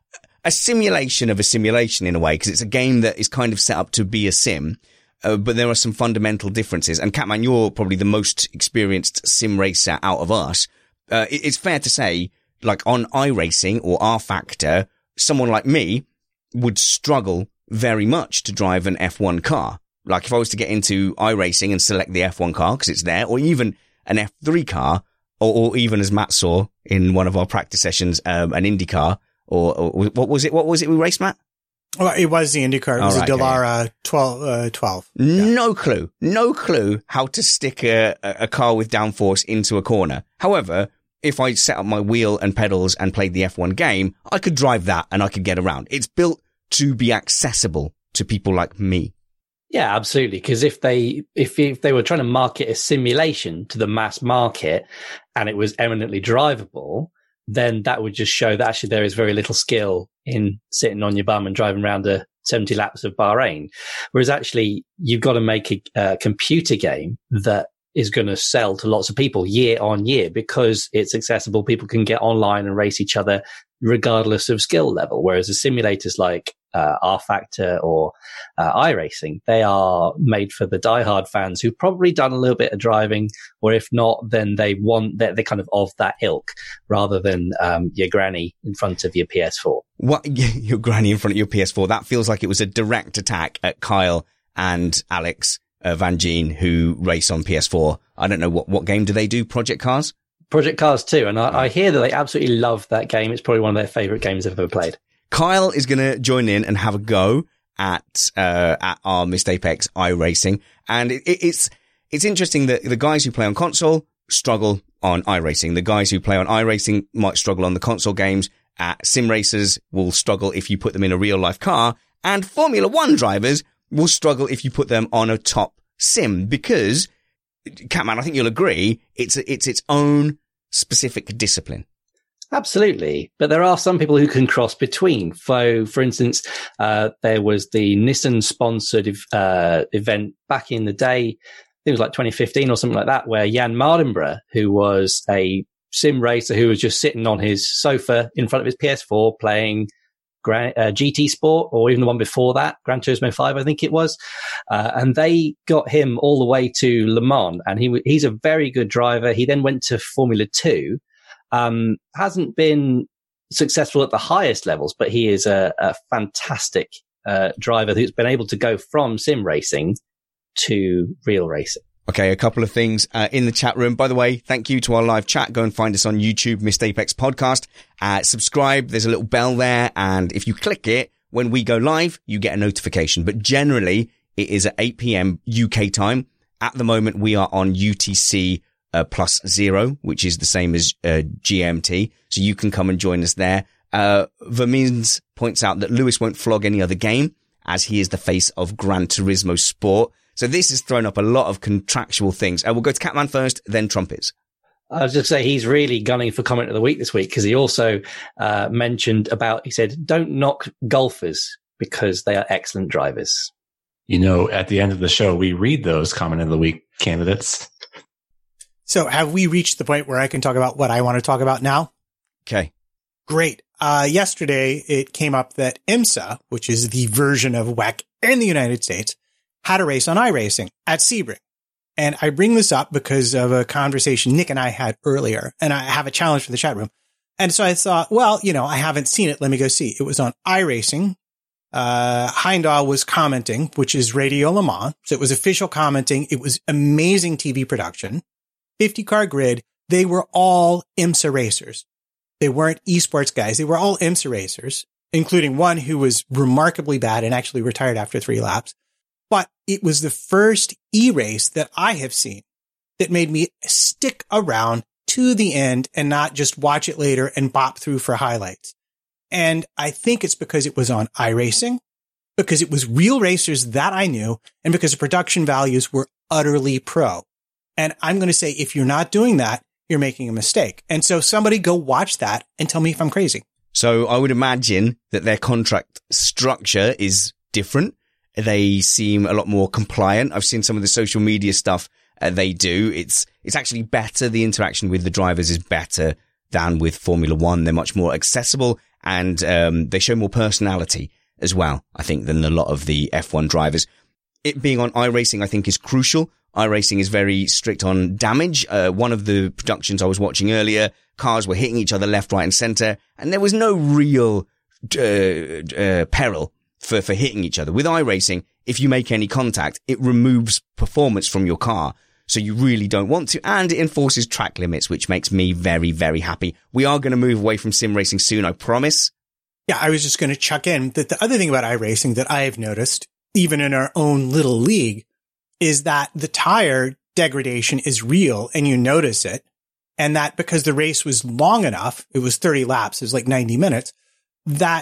simulation of a simulation in a way, because it's a game that is kind of set up to be a sim. But there are some fundamental differences. And Catman, you're probably the most experienced sim racer out of us. It's fair to say, like on iRacing or R Factor, someone like me would struggle very much to drive an F1 car. Like if I was to get into iRacing and select the F1 car because it's there, or even an F3 car, or even as Matt saw in one of our practice sessions, an IndyCar, or what was it? What was it we raced, Matt? Well, it was the IndyCar. It was a Dallara 12. No clue how to stick a car with downforce into a corner. However, if I set up my wheel and pedals and played the F1 game, I could drive that and I could get around. It's built to be accessible to people like me. Yeah, absolutely. Because if they were trying to market a simulation to the mass market and it was eminently drivable, then that would just show that actually there is very little skill in sitting on your bum and driving around the 70 laps of Bahrain. Whereas actually you've got to make a computer game that is going to sell to lots of people year on year because it's accessible. People can get online and race each other regardless of skill level. Whereas the simulators like R Factor or iRacing, they are made for the diehard fans who've probably done a little bit of driving, or if not, then they're kind of that ilk rather than your granny in front of your PS4. What, your granny in front of your PS4? That feels like it was a direct attack at Kyle and Alex Van Gien, who race on PS4. I don't know what game do they do? Project Cars? Project Cars 2. And I hear that they absolutely love that game. It's probably one of their favorite games they've ever played. Kyle is going to join in and have a go at our Missed Apex iRacing. And it's interesting that the guys who play on console struggle on iRacing. The guys who play on iRacing might struggle on the console games. Sim racers will struggle if you put them in a real life car, and Formula One drivers will struggle if you put them on a top sim, because, Catman, I think you'll agree, it's its own specific discipline. Absolutely. But there are some people who can cross between. So, for instance, there was the Nissan sponsored event back in the day, I think it was like 2015 or something like that, where Jan Mardenborough, who was a sim racer who was just sitting on his sofa in front of his PS4 playing GT Sport, or even the one before that, Gran Turismo 5, I think it was. And they got him all the way to Le Mans, and he's a very good driver. He then went to Formula 2. Hasn't been successful at the highest levels, but he is a fantastic driver who's been able to go from sim racing to real racing. Okay, a couple of things in the chat room. By the way, thank you to our live chat. Go and find us on YouTube, Missed Apex Podcast. Subscribe. There's a little bell there, and if you click it, when we go live, you get a notification. But generally, it is at 8 p.m. UK time. At the moment, we are on UTC +0, which is the same as GMT. So you can come and join us there. Vermeens points out that Lewis won't flog any other game, as he is the face of Gran Turismo Sport. So this has thrown up a lot of contractual things. We'll go to Catman first, then Trumpets. I was just say he's really gunning for comment of the week this week, because he also mentioned he said, don't knock golfers because they are excellent drivers. You know, at the end of the show, we read those comment of the week candidates. So have we reached the point where I can talk about what I want to talk about now? Okay. Great. Yesterday, it came up that IMSA, which is the version of WEC in the United States, had a race on iRacing at Sebring. And I bring this up because of a conversation Nick and I had earlier, and I have a challenge for the chat room. And so I thought, well, I haven't seen it. Let me go see. It was on iRacing. Heimdall was commenting, which is Radio Le Mans. So it was official commenting. It was amazing TV production. 50-car grid. They were all IMSA racers. They weren't esports guys. They were all IMSA racers, including one who was remarkably bad and actually retired after 3 laps. But it was the first e-race that I have seen that made me stick around to the end and not just watch it later and bop through for highlights. And I think it's because it was on iRacing, because it was real racers that I knew, and because the production values were utterly pro. And I'm going to say, if you're not doing that, you're making a mistake. And so somebody go watch that and tell me if I'm crazy. So I would imagine that their contract structure is different. They seem a lot more compliant. I've seen some of the social media stuff they do. It's actually better. The interaction with the drivers is better than with Formula One. They're much more accessible, and they show more personality as well, I think, than a lot of the F1 drivers. It being on iRacing, I think, is crucial. iRacing is very strict on damage. One of the productions I was watching earlier, cars were hitting each other left, right, and center, and there was no real peril for hitting each other. With iRacing, if you make any contact, it removes performance from your car. So you really don't want to, and it enforces track limits, which makes me very, very happy. We are going to move away from sim racing soon, I promise. Yeah, I was just going to chuck in that the other thing about iRacing that I have noticed, even in our own little league, is that the tire degradation is real and you notice it. And that because the race was long enough, it was 30 laps, it was like 90 minutes, that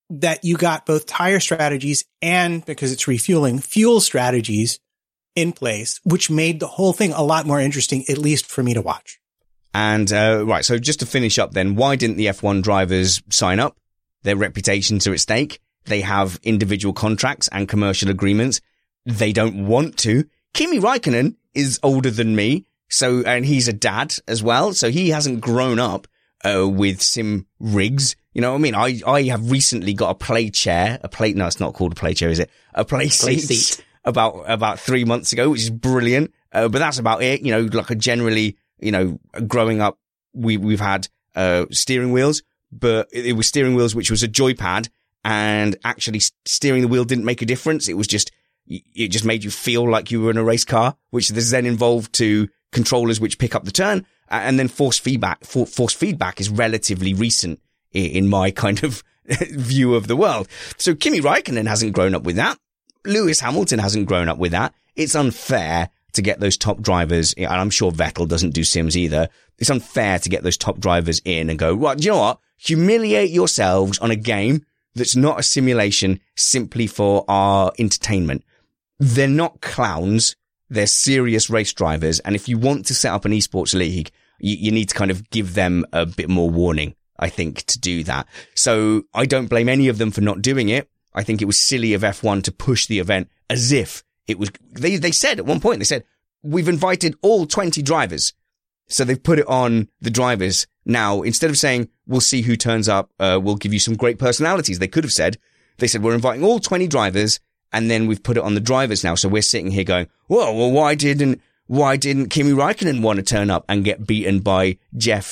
you got both tire strategies and, because it's refueling, fuel strategies in place, which made the whole thing a lot more interesting, at least for me to watch. And, right. So just to finish up then, why didn't the F1 drivers sign up? Their reputations are at stake. They have individual contracts and commercial agreements. They don't want to. Kimi Räikkönen is older than me. So, and he's a dad as well. So he hasn't grown up, with sim rigs. You know what I mean? I have recently got a play chair, no, it's not called a play chair, is it? A play seat. About 3 months ago, which is brilliant. But that's about it. You know, like a generally, you know, growing up, we've had, steering wheels, but it was steering wheels, which was a joypad, and actually steering the wheel didn't make a difference. It just made you feel like you were in a race car, which is then involved to controllers which pick up the turn, and then force feedback. Force feedback is relatively recent in my kind of view of the world. So Kimi Räikkönen hasn't grown up with that. Lewis Hamilton hasn't grown up with that. It's unfair to get those top drivers, and I'm sure Vettel doesn't do sims either. It's unfair to get those top drivers in and go, right, do you know what? Humiliate yourselves on a game that's not a simulation simply for our entertainment. They're not clowns. They're serious race drivers. And if you want to set up an esports league, you need to kind of give them a bit more warning, I think, to do that. So I don't blame any of them for not doing it. I think it was silly of F1 to push the event as if it was, they said at one point, they said, we've invited all 20 drivers. So they've put it on the drivers. Now, instead of saying, we'll see who turns up, we'll give you some great personalities. They could have said, they said, we're inviting all 20 drivers, and then we've put it on the drivers now. So we're sitting here going, whoa, well, why didn't Kimi Räikkönen want to turn up and get beaten by Jeff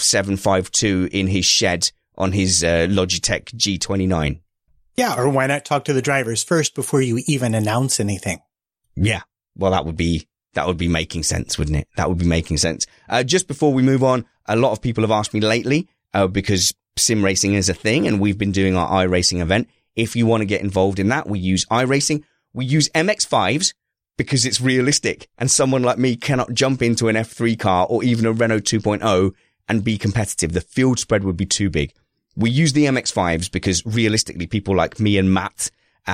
752 in his shed on his Logitech G29? Yeah, or why not talk to the drivers first before you even announce anything? Yeah, well, that would be making sense, wouldn't it? That would be making sense. Just before we move on, a lot of people have asked me lately, because sim racing is a thing and we've been doing our iRacing event. If you want to get involved in that, we use iRacing. We use MX-5s because it's realistic, and someone like me cannot jump into an F3 car or even a Renault 2.0 and be competitive. The field spread would be too big. We use the MX-5s because realistically people like me and Matt,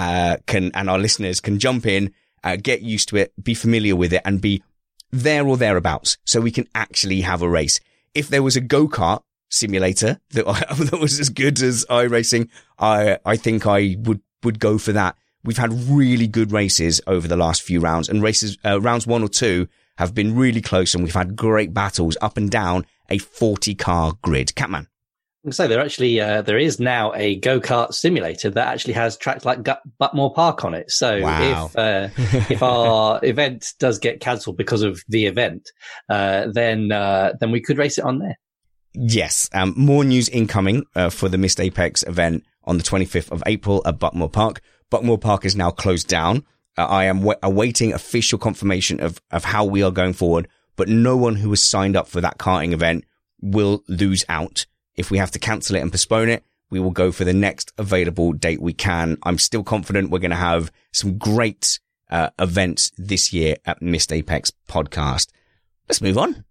and our listeners can jump in, get used to it, be familiar with it, and be there or thereabouts, so we can actually have a race. If there was a go-kart simulator that was as good as iRacing, I think I would go for that. We've had really good races over the last few rounds, and rounds 1 or 2 have been really close, and we've had great battles up and down a 40-car grid. Catman. So there is now a go-kart simulator that actually has tracks like Butmore Park on it. So wow. if our event does get cancelled because of the event, then we could race it on there. Yes. More news incoming, for the Missed Apex event on the 25th of April at Butmore Park. Buckmore Park is now closed down. I am awaiting official confirmation of how we are going forward, but no one who has signed up for that karting event will lose out. If we have to cancel it and postpone it, we will go for the next available date we can. I'm still confident we're going to have some great events this year at Missed Apex Podcast. Let's move on.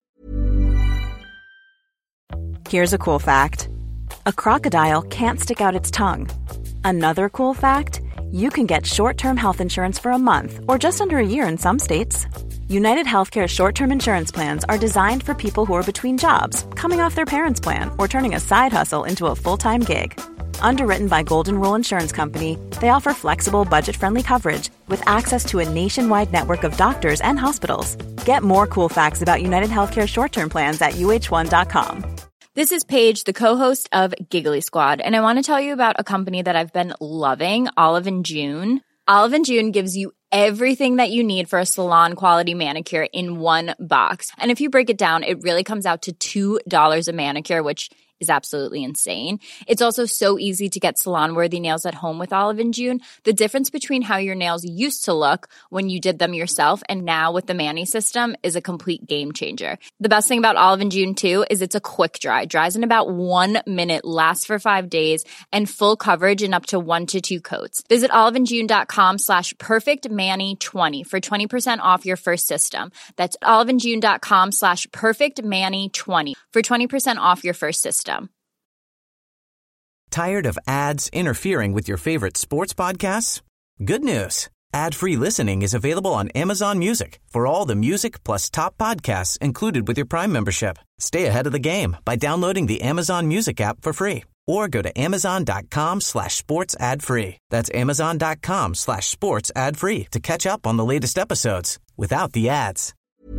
Here's a cool fact. A crocodile can't stick out its tongue. Another cool fact, you can get short-term health insurance for a month or just under a year in some states. United Healthcare short-term insurance plans are designed for people who are between jobs, coming off their parents' plan, or turning a side hustle into a full-time gig. Underwritten by Golden Rule Insurance Company, they offer flexible, budget-friendly coverage with access to a nationwide network of doctors and hospitals. Get more cool facts about United Healthcare short-term plans at uh1.com. This is Paige, the co-host of Giggly Squad, and I want to tell you about a company that I've been loving, Olive & June. Olive & June gives you everything that you need for a salon-quality manicure in one box. And if you break it down, it really comes out to $2 a manicure, which is absolutely insane. It's also so easy to get salon-worthy nails at home with Olive & June. The difference between how your nails used to look when you did them yourself and now with the Mani system is a complete game changer. The best thing about Olive & June, too, is it's a quick dry. Dries in about 1 minute, lasts for 5 days, and full coverage in up to 1 to 2 coats. Visit oliveandjune.com/perfectmani20 for 20% off your first system. That's oliveandjune.com/perfectmani20 for 20% off your first system. Tired of ads interfering with your favorite sports podcasts? Good news. Ad-free listening is available on Amazon Music for all the music plus top podcasts included with your Prime membership. Stay ahead of the game by downloading the Amazon Music app for free or go to amazon.com/sports ad free. That's amazon.com/sports ad free to catch up on the latest episodes without the ads.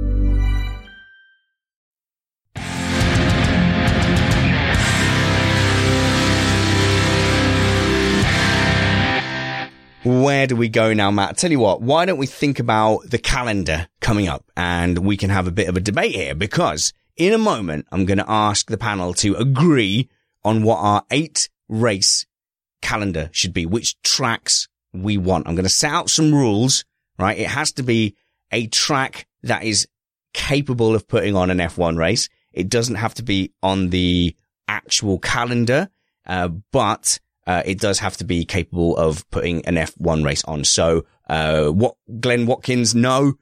Where do we go now, Matt? Tell you what, why don't we think about the calendar coming up and we can have a bit of a debate here, because in a moment, I'm going to ask the panel to agree on what our 8-race calendar should be, which tracks we want. I'm going to set out some rules, right? It has to be a track that is capable of putting on an F1 race. It doesn't have to be on the actual calendar, but it does have to be capable of putting an F1 race on. So, what Glenn Watkins, no.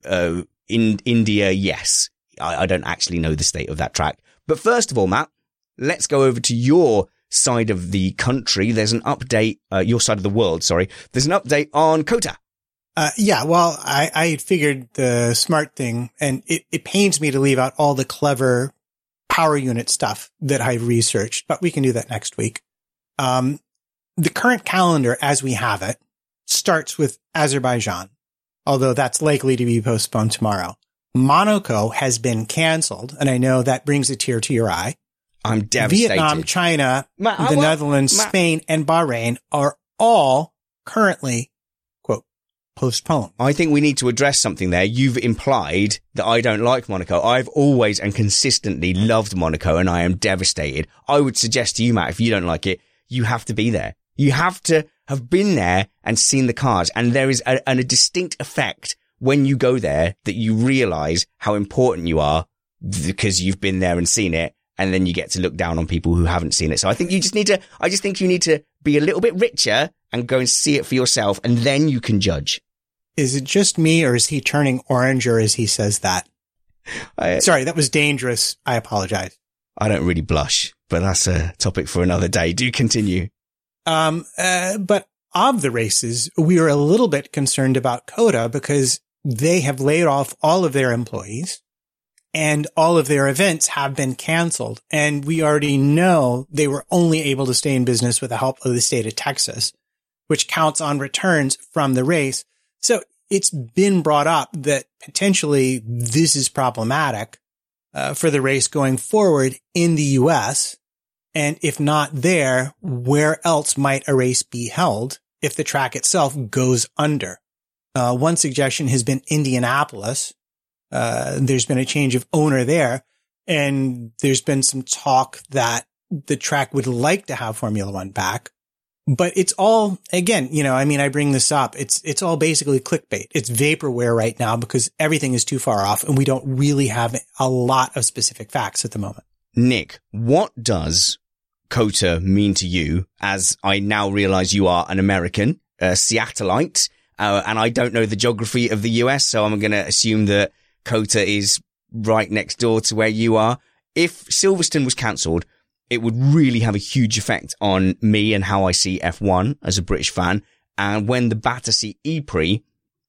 In India, yes. I don't actually know the state of that track. But first of all, Matt, let's go over to your side of the country. There's an update, your side of the world, sorry. There's an update on COTA. Yeah, well, I figured the smart thing, and it pains me to leave out all the clever power unit stuff that I researched, but we can do that next week. The current calendar as we have it starts with Azerbaijan, although that's likely to be postponed tomorrow. Monaco has been canceled, and I know that brings a tear to your eye. I'm devastated. Vietnam, China, the Netherlands, Spain, and Bahrain are all currently, quote, postponed. I think we need to address something there. You've implied that I don't like Monaco. I've always and consistently loved Monaco, and I am devastated. I would suggest to you, Matt, if you don't like it, you have to be there. You have to have been there and seen the cars. And there is a distinct effect when you go there that you realize how important you are because you've been there and seen it. And then you get to look down on people who haven't seen it. So I think you just need to, you need to be a little bit richer and go and see it for yourself. And then you can judge. Is it just me, or is he turning oranger as he says that? Sorry, that was dangerous. I apologize. I don't really blush, but that's a topic for another day. Do continue. But of the races, we are a little bit concerned about COTA because they have laid off all of their employees and all of their events have been canceled. And we already know they were only able to stay in business with the help of the state of Texas, which counts on returns from the race. So it's been brought up that potentially this is problematic for the race going forward in the U.S., and if not there, where else might a race be held if the track itself goes under? One suggestion has been Indianapolis. There's been a change of owner there, and there's been some talk that the track would like to have Formula One back. But it's all, again, I bring this up. It's all basically clickbait. It's vaporware right now because everything is too far off and we don't really have a lot of specific facts at the moment. Nick, what does COTA mean to you, as I now realize you are an American, Seattleite, and I don't know the geography of the US, so I'm going to assume that COTA is right next door to where you are. If Silverstone was cancelled, it would really have a huge effect on me and how I see F1 as a British fan. And when the Battersea E-Prix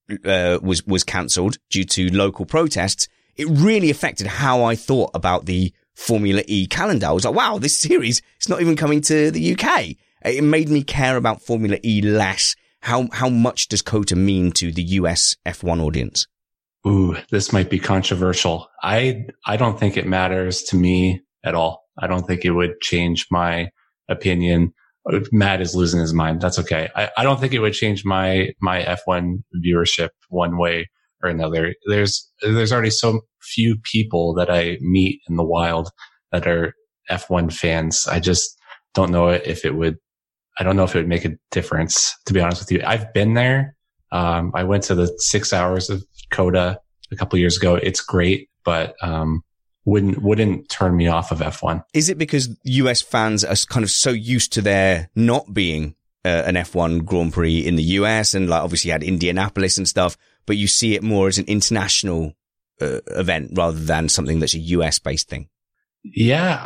was cancelled due to local protests, it really affected how I thought about the Formula E calendar. I was like, wow, this series, it's not even coming to the UK. It made me care about Formula E less. How much does COTA mean to the US F1 audience? Ooh, this might be controversial. I don't think it matters to me at all. I don't think it would change my opinion. Matt is losing his mind. That's okay. I don't think it would change my F1 viewership one way or another. There's already so few people that I meet in the wild that are F1 fans. I just don't know if it would make a difference, to be honest with you. I've been there. I went to the 6 hours of COTA a couple of years ago. It's great, but, wouldn't turn me off of F1. Is it because US fans are kind of so used to there not being an F1 Grand Prix in the US, and like obviously you had Indianapolis and stuff, but you see it more as an international event rather than something that's a US based thing? Yeah,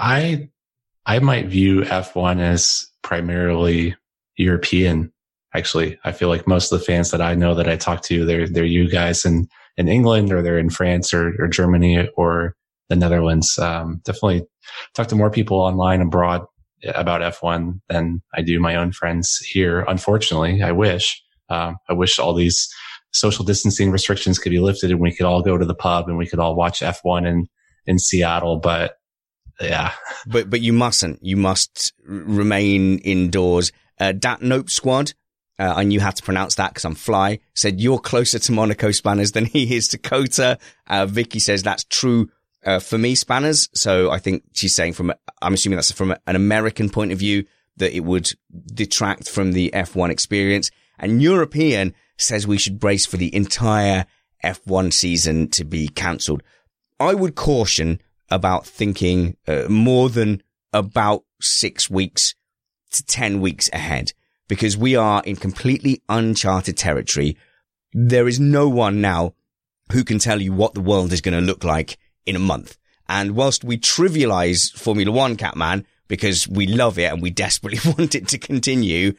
I might view F1 as primarily European. Actually, I feel like most of the fans that I know that I talk to, they're you guys in England, or they're in France or Germany or the Netherlands. Definitely talk to more people online abroad about F1 than I do my own friends here. Unfortunately, I wish all these social distancing restrictions could be lifted and we could all go to the pub and we could all watch F1 in Seattle. But yeah, but you mustn't. You must remain indoors. Dat Nope Squad. I knew how to pronounce that because I'm fly. Said you're closer to Monaco Spanners than he is to COTA. Vicky says that's true. For me, Spanners. So I think she's saying I'm assuming that's from an American point of view, that it would detract from the F1 experience. And European says we should brace for the entire F1 season to be cancelled. I would caution about thinking more than about 6 weeks to 10 weeks ahead, because we are in completely uncharted territory. There is no one now who can tell you what the world is going to look like in a month. And whilst we trivialize Formula One, Catman, because we love it and we desperately want it to continue,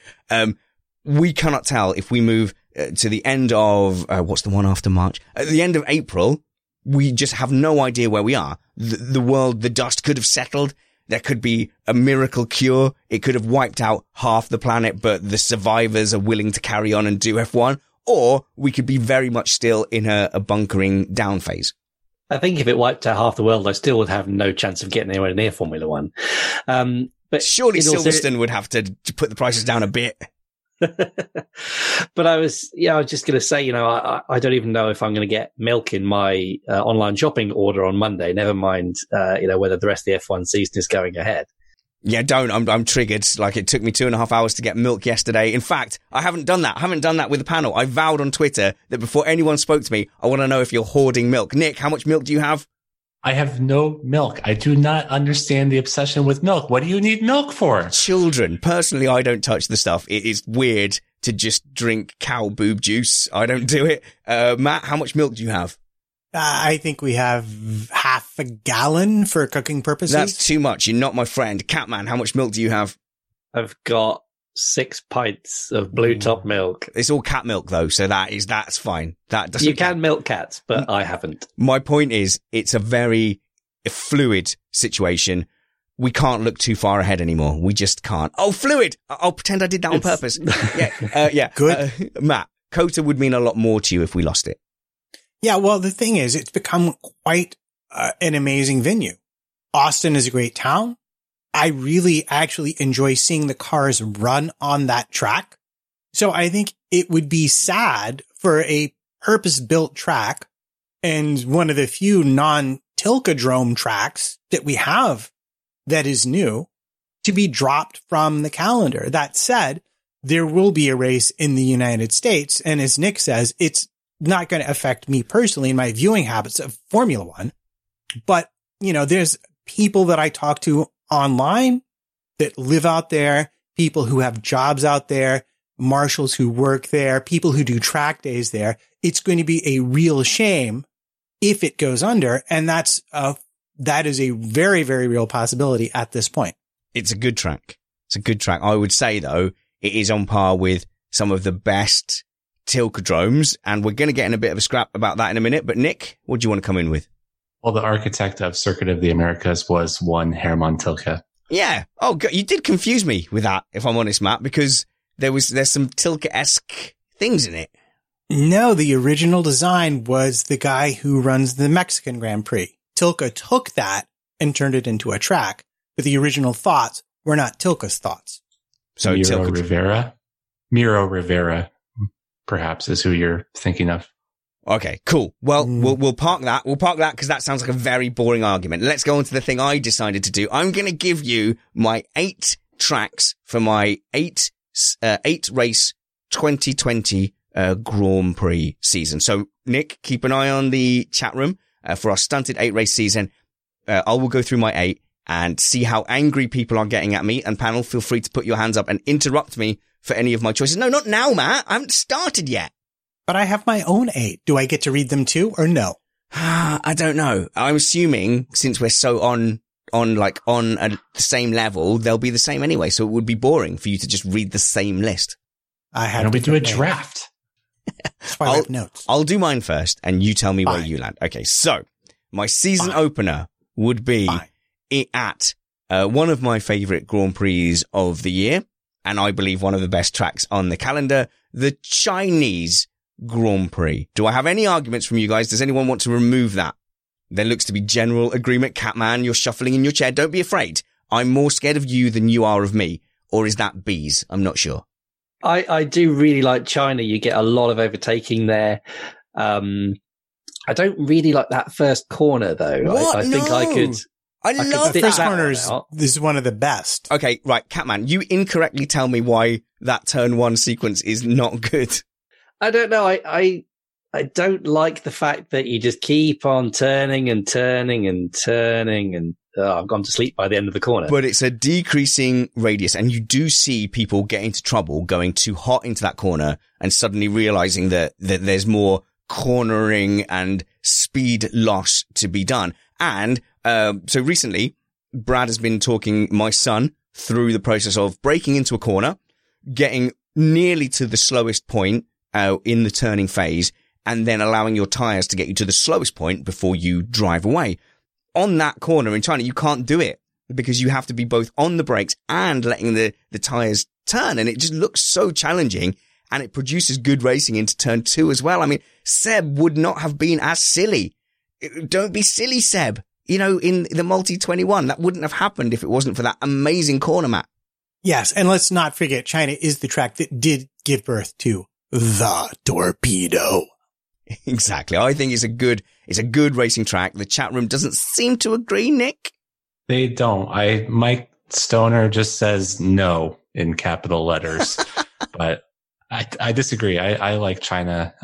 we cannot tell if we move to the end of, what's the one after March? At the end of April, we just have no idea where we are. The world, the dust could have settled. There could be a miracle cure. It could have wiped out half the planet, but the survivors are willing to carry on and do F1. Or we could be very much still in a bunkering down phase. I think if it wiped out half the world, I still would have no chance of getting anywhere near Formula One. But surely Silverstone would have to put the prices down a bit. But I was just going to say, I don't even know if I'm going to get milk in my online shopping order on Monday. Never mind, whether the rest of the F1 season is going ahead. Yeah, don't. I'm triggered. Like, it took me 2.5 hours to get milk yesterday. In fact, I haven't done that. I haven't done that with the panel. I vowed on Twitter that before anyone spoke to me, I want to know if you're hoarding milk. Nick, how much milk do you have? I have no milk. I do not understand the obsession with milk. What do you need milk for? Children. Personally, I don't touch the stuff. It is weird to just drink cow boob juice. I don't do it. Matt, how much milk do you have? I think we have half a gallon for cooking purposes. That's too much. You're not my friend. Catman, how much milk do you have? I've got 6 pints of blue top milk. It's all cat milk though, so that's fine. That doesn't You can milk cats, but I haven't. My point is, it's a very fluid situation. We can't look too far ahead anymore. We just can't. Oh, fluid! I'll pretend I did that on purpose. Yeah. Good. Matt, COTA would mean a lot more to you if we lost it. Yeah, well, the thing is, it's become quite an amazing venue. Austin is a great town. I really actually enjoy seeing the cars run on that track. So I think it would be sad for a purpose-built track and one of the few non-Tilcadrome tracks that we have that is new to be dropped from the calendar. That said, there will be a race in the United States. And as Nick says, it's not going to affect me personally in my viewing habits of Formula One. But, there's people that I talk to online that live out there, people who have jobs out there, marshals who work there, people who do track days there. It's going to be a real shame if it goes under. And that is a very, very real possibility at this point. It's a good track. I would say, though, it is on par with some of the best Tilkedromes, and we're going to get in a bit of a scrap about that in a minute. But Nick, what do you want to come in with? Well, the architect of Circuit of the Americas was one Hermann Tilke. Yeah. Oh, God, you did confuse me with that, if I'm honest, Matt, because there's some Tilke-esque things in it. No, the original design was the guy who runs the Mexican Grand Prix. Tilke took that and turned it into a track, but the original thoughts were not Tilke's thoughts. So Miro Rivera, perhaps, is who you're thinking of. Okay, cool. Well, we'll park that. We'll park that because that sounds like a very boring argument. Let's go on to the thing I decided to do. I'm going to give you my 8 tracks for my 8 race 2020 Grand Prix season. So, Nick, keep an eye on the chat room for our stunted 8 race season. I will go through my 8 and see how angry people are getting at me. And panel, feel free to put your hands up and interrupt me for any of my choices. No, not now, Matt. I haven't started yet. But I have my own 8. Do I get to read them too, or no? I don't know. I'm assuming since we're so on the same level, they'll be the same anyway. So it would be boring for you to just read the same list. We do a draft. That's why I have notes. I'll do mine first, and you tell me where you land. Okay, so my season opener would be at one of my favorite Grand Prix of the year, and I believe one of the best tracks on the calendar, the Chinese Grand Prix. Do I have any arguments from you guys? Does anyone want to remove that? There looks to be general agreement. Catman, you're shuffling in your chair. Don't be afraid. I'm more scared of you than you are of me. Or is that bees? I'm not sure. I do really like China. You get a lot of overtaking there. I don't really like that first corner, though. What? I think I could. I love the first corner. This is one of the best. Okay, right, Catman, you incorrectly tell me why that turn 1 sequence is not good. I don't know. I don't like the fact that you just keep on turning and turning and turning, and I've gone to sleep by the end of the corner. But it's a decreasing radius, and you do see people get into trouble going too hot into that corner and suddenly realizing that there's more cornering and speed loss to be done. And so recently, Brad has been talking my son through the process of breaking into a corner, getting nearly to the slowest point in the turning phase, and then allowing your tires to get you to the slowest point before you drive away. On that corner in China, you can't do it because you have to be both on the brakes and letting the tires turn. And it just looks so challenging, and it produces good racing into turn 2 as well. I mean, Seb would not have been as silly. Don't be silly, Seb. In the Multi-21, that wouldn't have happened if it wasn't for that amazing corner, Matt. Yes. And let's not forget, China is the track that did give birth to the Torpedo. Exactly. I think it's a good racing track. The chat room doesn't seem to agree, Nick. They don't. Mike Stoner just says no in capital letters, but I disagree. I like China.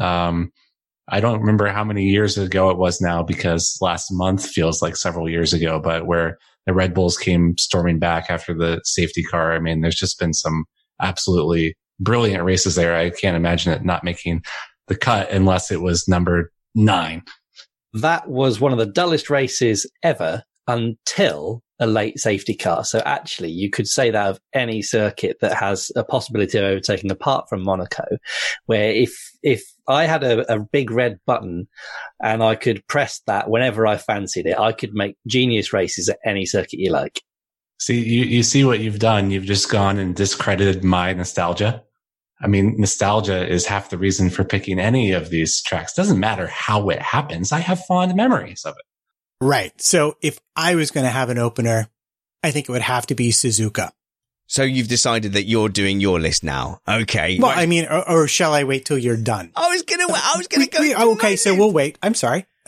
I don't remember how many years ago it was now, because last month feels like several years ago, but where the Red Bulls came storming back after the safety car. I mean, there's just been some absolutely brilliant races there. I can't imagine it not making the cut unless it was number 9. That was one of the dullest races ever until a late safety car. So actually, you could say that of any circuit that has a possibility of overtaking, apart from Monaco, where if I had a big red button and I could press that whenever I fancied it, I could make genius races at any circuit you like. See, you see what you've done. You've just gone and discredited my nostalgia. I mean, nostalgia is half the reason for picking any of these tracks. Doesn't matter how it happens. I have fond memories of it. Right. So if I was going to have an opener, I think it would have to be Suzuka. So you've decided that you're doing your list now. Okay. Well, I mean, or shall I wait till you're done? I was going to go. Okay. So we'll wait. I'm sorry.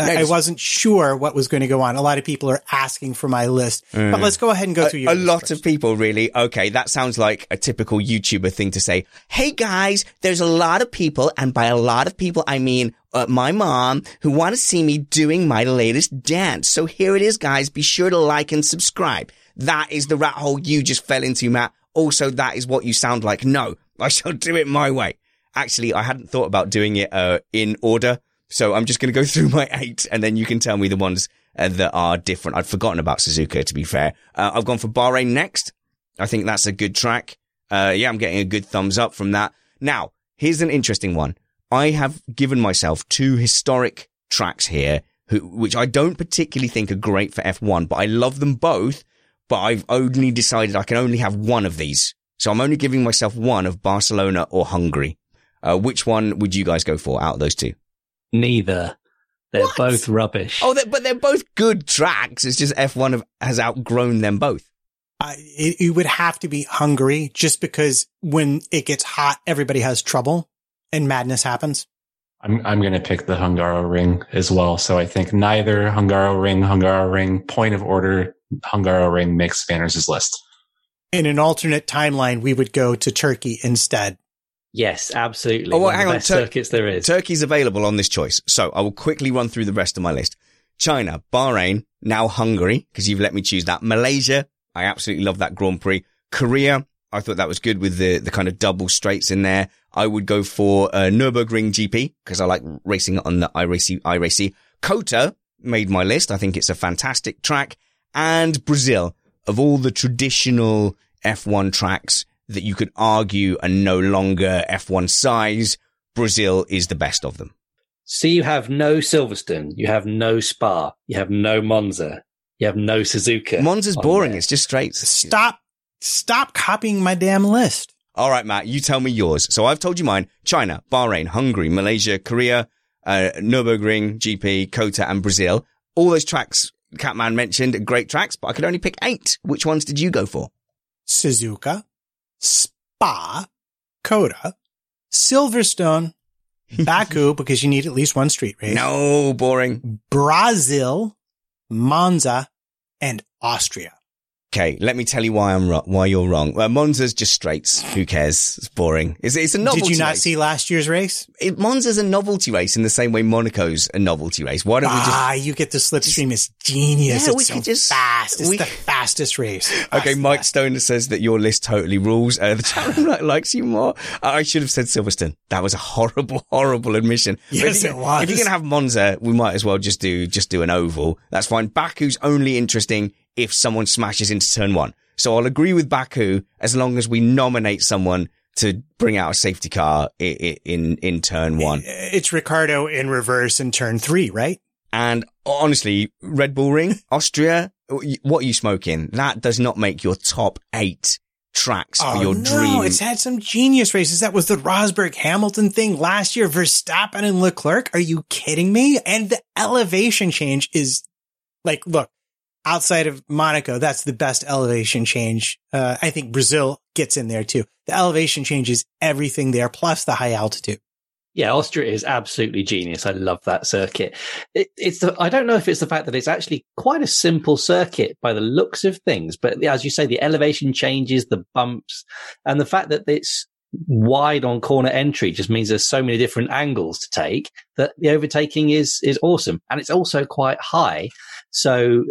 I wasn't sure what was going to go on. A lot of people are asking for my list, but let's go ahead and go through your list. A lot first. of people, really. Okay, that sounds like a typical YouTuber thing to say. Hey guys, there's a lot of people, and by a lot of people, I mean my mom, who want to see me doing my latest dance. So here it is, guys. Be sure to like and subscribe. That is the rat hole you just fell into, Matt. Also, that is what you sound like. No, I shall do it my way. Actually, I hadn't thought about doing it in order. So I'm just going to go through my 8 and then you can tell me the ones that are different. I'd forgotten about Suzuka, to be fair. I've gone for Bahrain next. I think that's a good track. I'm getting a good thumbs up from that. Now, here's an interesting one. I have given myself 2 historic tracks here, which I don't particularly think are great for F1, but I love them both. But I've only decided I can only have one of these. So I'm only giving myself one of Barcelona or Hungary. Which one would you guys go for out of those 2? Neither. They're both rubbish. Oh, but they're both good tracks. It's just F1 has outgrown them both. It would have to be Hungary, just because when it gets hot, everybody has trouble and madness happens. I'm going to pick the Hungaroring as well. So I think neither Hungaroring, point of order, Hungaroring makes Spanners' list. In an alternate timeline, we would go to Turkey instead. Yes, absolutely. Oh, well, hang on. Best circuits there is. Turkey's available on this choice. So I will quickly run through the rest of my list. China, Bahrain, now Hungary, because you've let me choose that. Malaysia, I absolutely love that Grand Prix. Korea, I thought that was good with the kind of double straights in there. I would go for Nürburgring GP, because I like racing on the iRacing. Kota made my list. I think it's a fantastic track. And Brazil, of all the traditional F1 tracks that you could argue are no longer F1 size, Brazil is the best of them. So you have no Silverstone, you have no Spa, you have no Monza, you have no Suzuka. Monza's boring. It's just straight. Stop copying my damn list. All right, Matt, you tell me yours. So I've told you mine. China, Bahrain, Hungary, Malaysia, Korea, Nürburgring, GP, Kota, and Brazil. All those tracks Catman mentioned are great tracks, but I could only pick 8. Which ones did you go for? Suzuka, Spa, Kota, Silverstone, Baku, because you need at least one street race. No, boring. Brazil, Monza, and Austria. Okay, let me tell you why why you're wrong. Monza's just straights. Who cares? It's boring. It's a novelty race. Did you not see last year's race? Monza's a novelty race in the same way Monaco's a novelty race. Why don't we just... you get the slipstream. It's genius. Yeah, it's so fast. It's the fastest race. Okay, Mike Stoner says that your list totally rules. The chat room likes you more. I should have said Silverstone. That was a horrible, horrible admission. Yes, it was. If you're going to have Monza, we might as well just do an oval. That's fine. Baku's only interesting if someone smashes into turn 1. So I'll agree with Baku as long as we nominate someone to bring out a safety car in turn 1. It's Ricciardo in reverse in turn 3, right? And honestly, Red Bull Ring, Austria, what are you smoking? That does not make your top 8 tracks for your dream. No, it's had some genius races. That was the Rosberg Hamilton thing last year, Verstappen and Leclerc. Are you kidding me? And the elevation change is like, look, outside of Monaco, that's the best elevation change. I think Brazil gets in there too. The elevation change is everything there, plus the high altitude. Yeah, Austria is absolutely genius. I love that circuit. I don't know if it's the fact that it's actually quite a simple circuit by the looks of things, but as you say, the elevation changes, the bumps, and the fact that it's wide on corner entry just means there's so many different angles to take that the overtaking is awesome. And it's also quite high. So,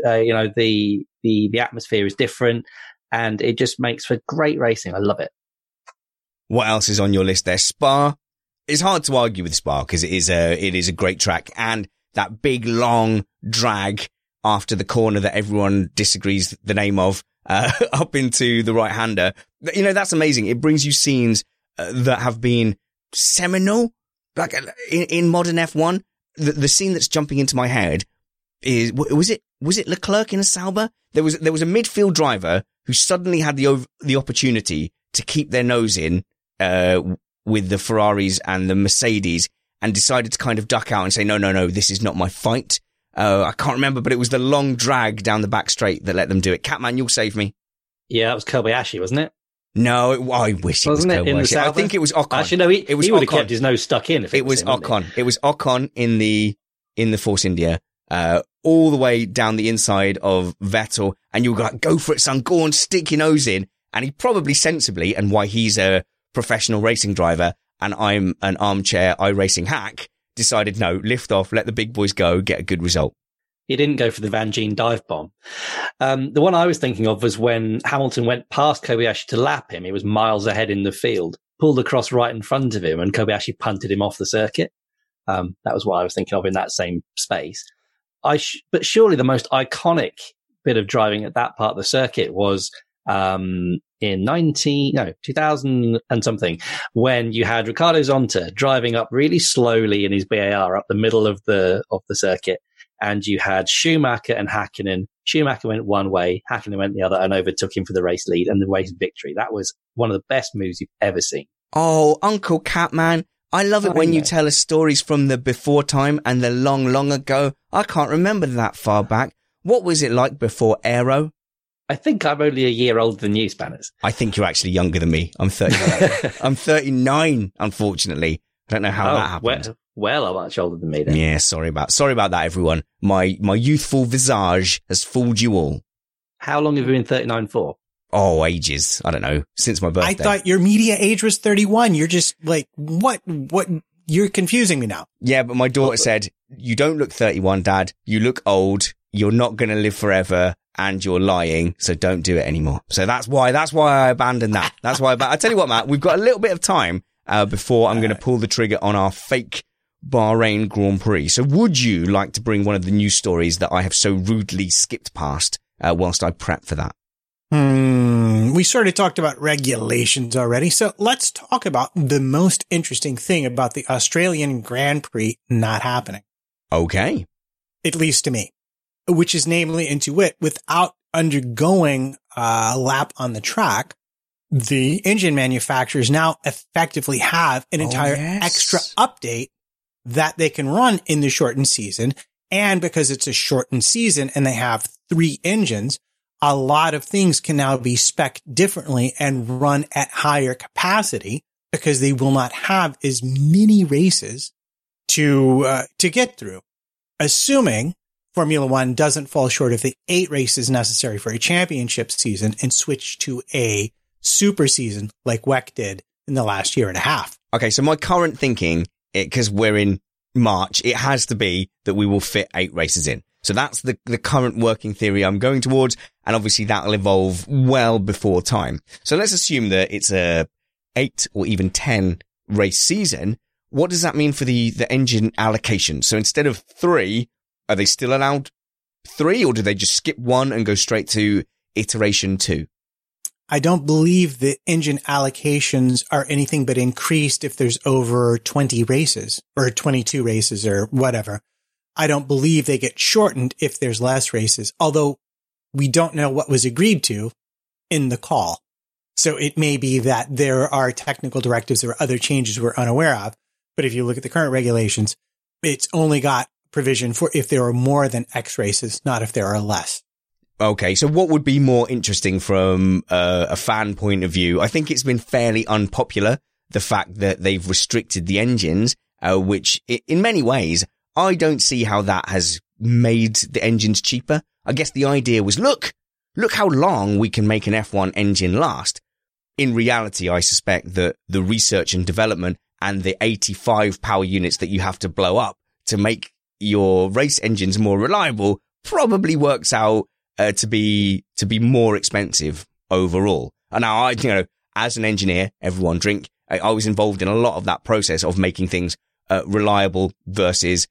the atmosphere is different and it just makes for great racing. I love it. What else is on your list there? Spa. It's hard to argue with Spa because it is a great track, and that big long drag after the corner that everyone disagrees the name of, up into the right hander. You know, that's amazing. It brings you scenes that have been seminal, like in modern F1. The scene that's jumping into my head is, was it Leclerc in a Sauber? There was a midfield driver who suddenly had the opportunity to keep their nose in, with the Ferraris and the Mercedes, and decided to kind of duck out and say, no, this is not my fight. I can't remember, but it was the long drag down the back straight that let them do it. Catman, you'll save me. Yeah, that was Kobayashi, wasn't it? No, I wish it was Kobayashi. I think it was Ocon. Actually, no, he would have kept his nose stuck in. It was Ocon. It was Ocon in the in the Force India, all the way down the inside of Vettel, and you'll go for it, son, go on, stick your nose in. And he probably sensibly, and why he's a professional racing driver and I'm an armchair iRacing hack, decided no, lift off, let the big boys go, get a good result. He didn't go for the Van Gene dive bomb. The one I was thinking of was when Hamilton went past Kobayashi to lap him. He was miles ahead in the field, pulled across right in front of him, and Kobayashi punted him off the circuit. That was what I was thinking of in that same space. But surely the most iconic bit of driving at that part of the circuit was in 2000 and something, when you had Ricardo Zonta driving up really slowly in his BAR up the middle of the circuit. And you had Schumacher and Häkkinen. Schumacher went one way, Häkkinen went the other, and overtook him for the race lead and the race victory. That was one of the best moves you've ever seen. Oh, Uncle Catman, I love it when you tell us stories from the before time and the long, long ago. I can't remember that far back. What was it like before Aero? I think I'm only a year older than you, Spanners. I think you're actually younger than me. I'm 39. I'm 39, unfortunately. I don't know how that happened. Well, I'm much older than me then. Yeah, sorry about that, everyone. My youthful visage has fooled you all. How long have you been 39 for? Oh, ages. I don't know. Since my birthday. I thought your media age was 31. You're just like, what? You're confusing me now. Yeah, but my daughter said, you don't look 31, Dad. You look old. You're not going to live forever. And you're lying, so don't do it anymore. So that's why I abandoned that. That's why I tell you what, Matt, we've got a little bit of time before I'm going to pull the trigger on our fake Bahrain Grand Prix. So would you like to bring one of the news stories that I have so rudely skipped past whilst I prep for that? We sort of talked about regulations already, so let's talk about the most interesting thing about the Australian Grand Prix not happening. Okay. At least to me. Which is namely, into wit, without undergoing a lap on the track, the engine manufacturers now effectively have an entire extra update that they can run in the shortened season. And because it's a shortened season and they have 3 engines, a lot of things can now be spec'd differently and run at higher capacity because they will not have as many races to get through. Assuming Formula One doesn't fall short of the 8 races necessary for a championship season and switch to a super season like WEC did in the last year and a half. Okay, so my current thinking, because we're in March, it has to be that we will fit 8 races in. So that's the current working theory I'm going towards, and obviously that'll evolve well before time. So let's assume that it's a 8 or even 10 race season. What does that mean for the engine allocation? So instead of 3, are they still allowed 3, or do they just skip 1 and go straight to iteration 2? I don't believe the engine allocations are anything but increased if there's over 20 races or 22 races or whatever. I don't believe they get shortened if there's less races, although we don't know what was agreed to in the call. So it may be that there are technical directives or other changes we're unaware of. But if you look at the current regulations, it's only got provision for if there are more than X races, not if there are less. Okay, so what would be more interesting from a fan point of view? I think it's been fairly unpopular, the fact that they've restricted the engines, which in many ways, I don't see how that has made the engines cheaper. I guess the idea was, look how long we can make an F1 engine last. In reality, I suspect that the research and development and the 85 power units that you have to blow up to make your race engines more reliable probably works out to be more expensive overall. And now as an engineer, everyone drink, I was involved in a lot of that process of making things reliable versus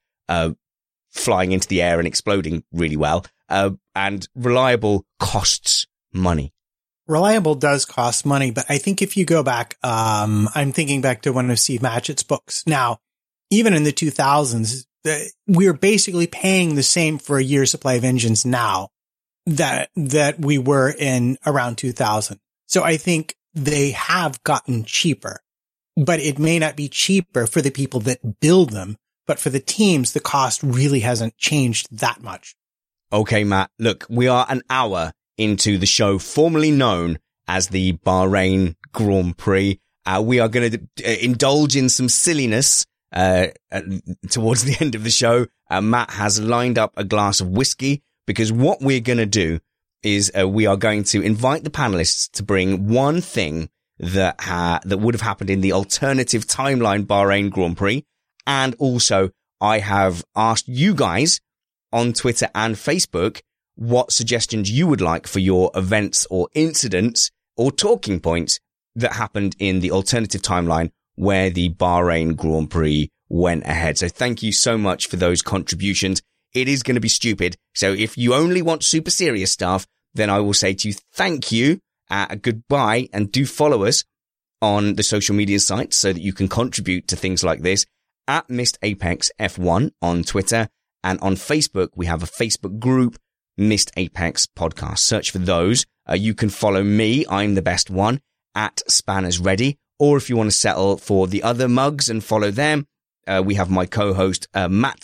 flying into the air and exploding really well. And reliable costs money. Reliable does cost money, but I think if you go back, I'm thinking back to one of Steve Matchett's books. Now, even in the 2000s, we're basically paying the same for a year's supply of engines now that we were in around 2000. So I think they have gotten cheaper, but it may not be cheaper for the people that build them. But for the teams, the cost really hasn't changed that much. Okay, Matt, look, we are an hour into the show formerly known as the Bahrain Grand Prix. We are going to indulge in some silliness towards the end of the show, Matt has lined up a glass of whiskey, because what we're going to do is we are going to invite the panelists to bring one thing that would have happened in the alternative timeline Bahrain Grand Prix. And also, I have asked you guys on Twitter and Facebook what suggestions you would like for your events or incidents or talking points that happened in the alternative timeline where the Bahrain Grand Prix went ahead. So thank you so much for those contributions. It is going to be stupid. So if you only want super serious stuff, then I will say to you, thank you, goodbye, and do follow us on the social media sites so that you can contribute to things like this at Missed Apex F1 on Twitter, and on Facebook, we have a Facebook group, Missed Apex Podcast. Search for those. You can follow me. I'm the best one at Spanners Ready. Or if you want to settle for the other mugs and follow them, we have my co-host, Matt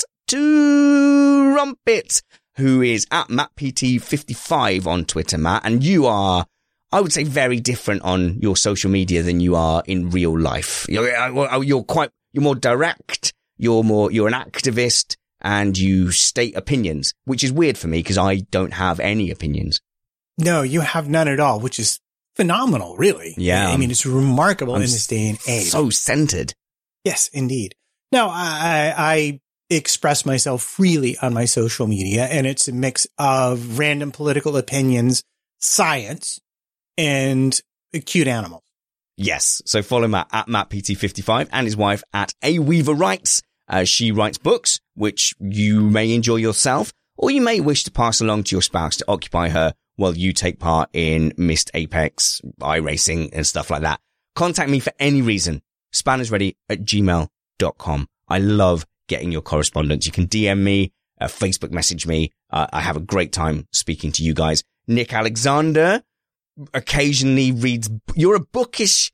Trumpet, who is at MattPT55 on Twitter, Matt. And you are, I would say, very different on your social media than you are in real life. You're more direct. You're an activist, and you state opinions, which is weird for me because I don't have any opinions. No, you have none at all, which is phenomenal, really. Yeah. I mean, it's remarkable in this day and age. So centered. Yes, indeed. No, I express myself freely on my social media, and it's a mix of random political opinions, science, and cute animals. Yes. So follow Matt at MattPT55 and his wife at A Weaver Writes. She writes books, which you may enjoy yourself, or you may wish to pass along to your spouse to occupy her while you take part in Missed Apex, iRacing, and stuff like that. Contact me for any reason. spannersready@gmail.com. I love getting your correspondence. You can DM me, Facebook message me. I have a great time speaking to you guys. Nick Alexander occasionally reads. You're a bookish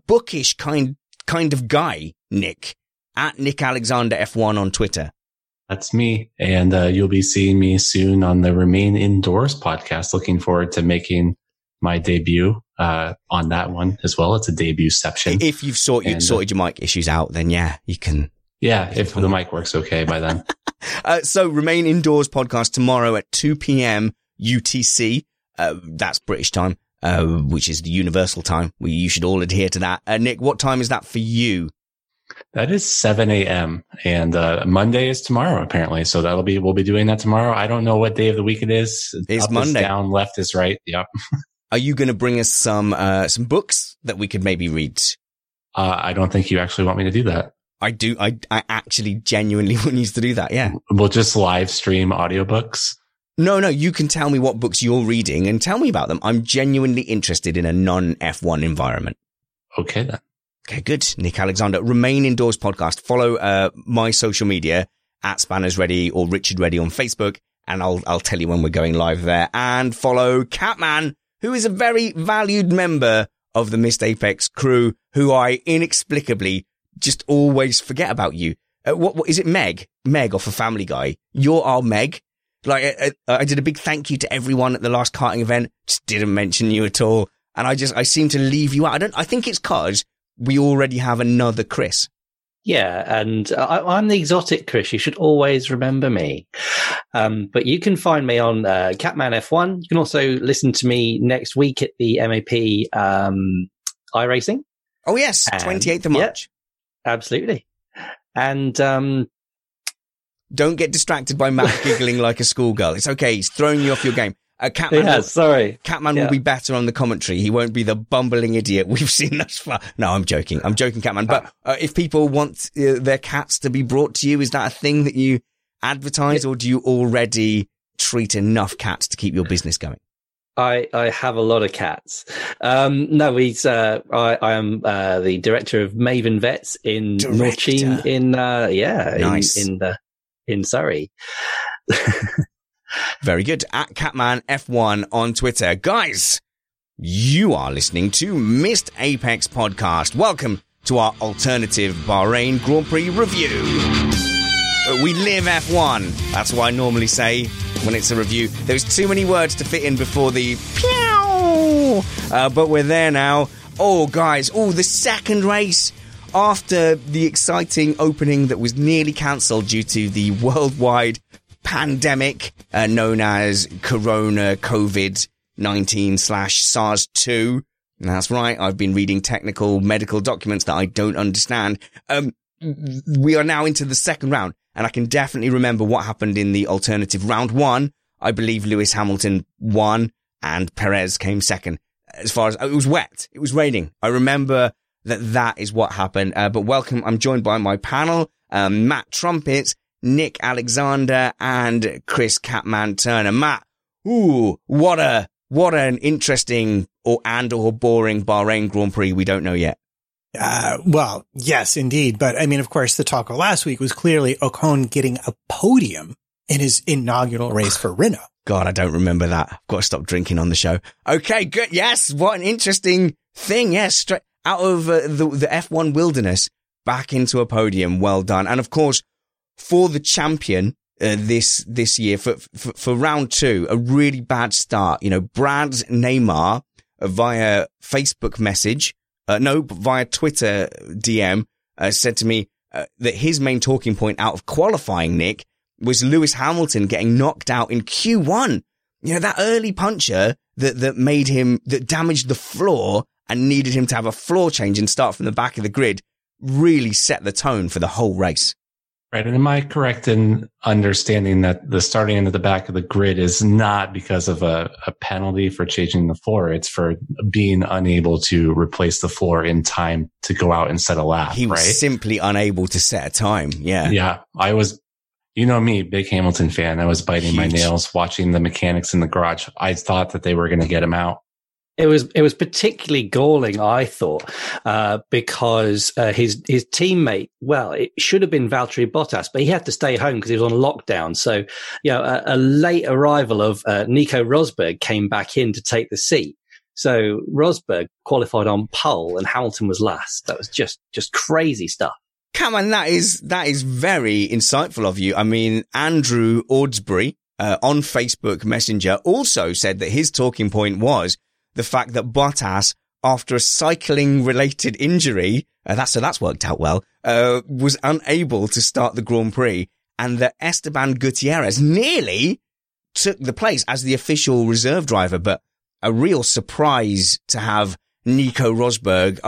kind of guy, Nick. At Nick Alexander F1 on Twitter. That's me. And you'll be seeing me soon on the Remain Indoors podcast. Looking forward to making my debut on that one as well. It's a debut-ception. If you've sorted your mic issues out, then yeah, you can. Yeah, if the mic works okay by then. So Remain Indoors podcast tomorrow at 2 p.m. UTC. That's British time, which is the universal time. You should all adhere to that. Nick, what time is that for you? That is 7 a.m. and Monday is tomorrow, apparently. So we'll be doing that tomorrow. I don't know what day of the week it is. It's up Monday. Is down, left is right. Yep. Are you going to bring us some books that we could maybe read? I don't think you actually want me to do that. I do. I actually genuinely want you to do that. Yeah. We'll just live stream audiobooks. No, you can tell me what books you're reading and tell me about them. I'm genuinely interested in a non-F1 environment. Okay, then. Okay, good. Nick Alexander, Remain Indoors podcast. Follow my social media at Spanners Ready or Richard Ready on Facebook, and I'll tell you when we're going live there. And follow Catman, who is a very valued member of the Missed Apex crew, who I inexplicably just always forget about you. What is it, Meg? Meg off of Family Guy. You're our Meg. Like I did a big thank you to everyone at the last karting event. Just didn't mention you at all, and I seem to leave you out. I think it's 'cause we already have another Chris. Yeah, and I'm the exotic Chris. You should always remember me. But you can find me on Catman F1. You can also listen to me next week at the MAP iRacing. Oh, yes, 28th of March. Yeah, absolutely. And don't get distracted by Matt giggling like a schoolgirl. It's okay. He's throwing you off your game. Catman Catman will be better on the commentary. He won't be the bumbling idiot we've seen thus far. No, I'm joking, Catman. But if people want their cats to be brought to you, is that a thing that you advertise, or do you already treat enough cats to keep your business going? I have a lot of cats. No, I am the director of Maven Vets in Norchine in Surrey. Very good. At Catman F1 on Twitter. Guys, you are listening to Missed Apex Podcast. Welcome to our alternative Bahrain Grand Prix review. We live F1. That's what I normally say when it's a review. There's too many words to fit in before the pew. But we're there now. Oh, guys. Oh, the second race after the exciting opening that was nearly cancelled due to the worldwide pandemic known as Corona COVID-19/SARS-2. That's right, I've been reading technical medical documents that I don't understand. We are now into the second round, and I can definitely remember what happened in the alternative. Round one, I believe Lewis Hamilton won and Perez came second. As far as it was wet, it was raining. I remember that is what happened. But welcome, I'm joined by my panel, Matt Trumpets, Nick Alexander, and Chris Catman Turner. Matt, what an interesting or boring Bahrain Grand Prix. We don't know yet. Well, yes, indeed. But I mean, of course, the talk of last week was clearly Ocon getting a podium in his inaugural race for Renault. God, I don't remember that. I've got to stop drinking on the show. Okay, good. Yes, what an interesting thing. Yes, straight out of the F1 wilderness back into a podium. Well done. And of course, for the champion this year, for round two, a really bad start. You know, Brad's Neymar via Facebook message, via Twitter DM, said to me that his main talking point out of qualifying, Nick, was Lewis Hamilton getting knocked out in Q1. You know, that early puncher that damaged the floor and needed him to have a floor change and start from the back of the grid really set the tone for the whole race. Right. And am I correct in understanding that the starting into the back of the grid is not because of a penalty for changing the floor? It's for being unable to replace the floor in time to go out and set a lap, He was simply unable to set a time. Yeah. Yeah. I was, you know me, big Hamilton fan. I was biting my nails watching the mechanics in the garage. I thought that they were going to get him out. It was particularly galling, I thought, because his teammate, well, it should have been Valtteri Bottas, but he had to stay home because he was on lockdown. So, you know, a late arrival of Nico Rosberg came back in to take the seat. So Rosberg qualified on pole and Hamilton was last. That was just crazy stuff. Come on, that is very insightful of you. I mean, Andrew Ordsbury on Facebook Messenger also said that his talking point was the fact that Bottas, after a cycling-related injury, that's worked out well, was unable to start the Grand Prix, and that Esteban Gutierrez nearly took the place as the official reserve driver, but a real surprise to have Nico Rosberg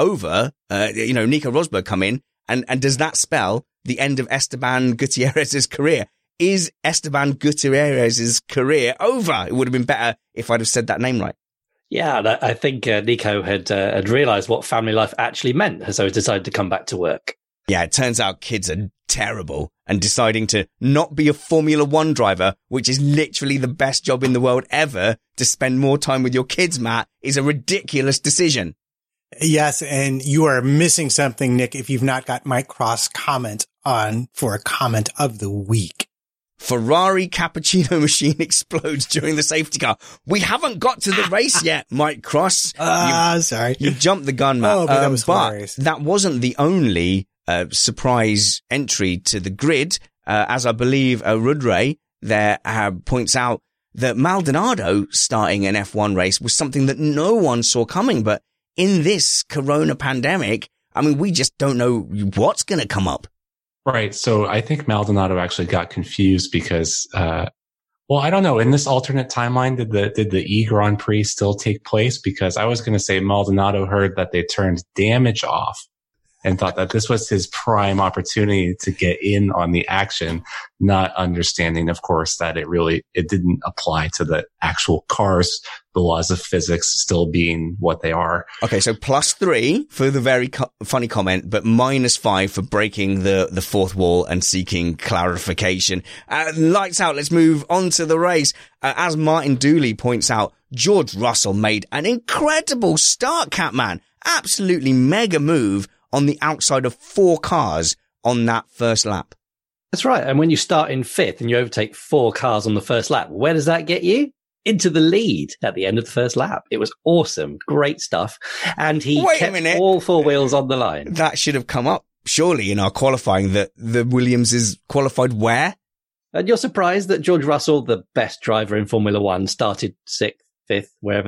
Nico Rosberg come in, and does that spell the end of Esteban Gutierrez's career? Is Esteban Gutierrez's career over? It would have been better if I'd have said that name right. Yeah, I think Nico had realised what family life actually meant, so he decided to come back to work. Yeah, it turns out kids are terrible, and deciding to not be a Formula One driver, which is literally the best job in the world ever, to spend more time with your kids, Matt, is a ridiculous decision. Yes, and you are missing something, Nick, if you've not got Mike Cross comment on for a comment of the week. Ferrari cappuccino machine explodes during the safety car. We haven't got to the race yet, Mike Cross. Sorry. You jumped the gun, Matt. Oh, but that was hilarious. That wasn't the only surprise entry to the grid, as I believe Rudre there points out that Maldonado starting an F1 race was something that no one saw coming. But in this corona pandemic, I mean, we just don't know what's going to come up. Right. So I think Maldonado actually got confused because, I don't know. In this alternate timeline, did the E Grand Prix still take place? Because I was going to say Maldonado heard that they turned damage off and thought that this was his prime opportunity to get in on the action, not understanding, of course, that it didn't apply to the actual cars, the laws of physics still being what they are. Okay, so +3 for the very funny comment, but -5 for breaking the fourth wall and seeking clarification. Lights out, let's move on to the race. As Martin Dooley points out, George Russell made an incredible start, Catman. Absolutely mega move on the outside of 4 cars on that first lap. That's right. And when you start in 5th and you overtake 4 cars on the first lap, where does that get you? Into the lead at the end of the first lap. It was awesome. Great stuff. And he kept all 4 wheels on the line. That should have come up, surely, in our qualifying, that the Williams is qualified where? And you're surprised that George Russell, the best driver in Formula One, started 6th, 5th, wherever that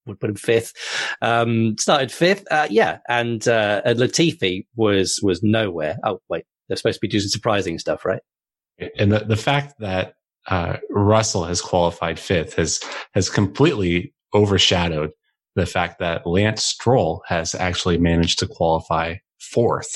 would put him fifth. Started fifth. And Latifi was nowhere. Oh, wait, they're supposed to be doing surprising stuff, right? And the fact that Russell has qualified fifth has completely overshadowed the fact that Lance Stroll has actually managed to qualify fourth,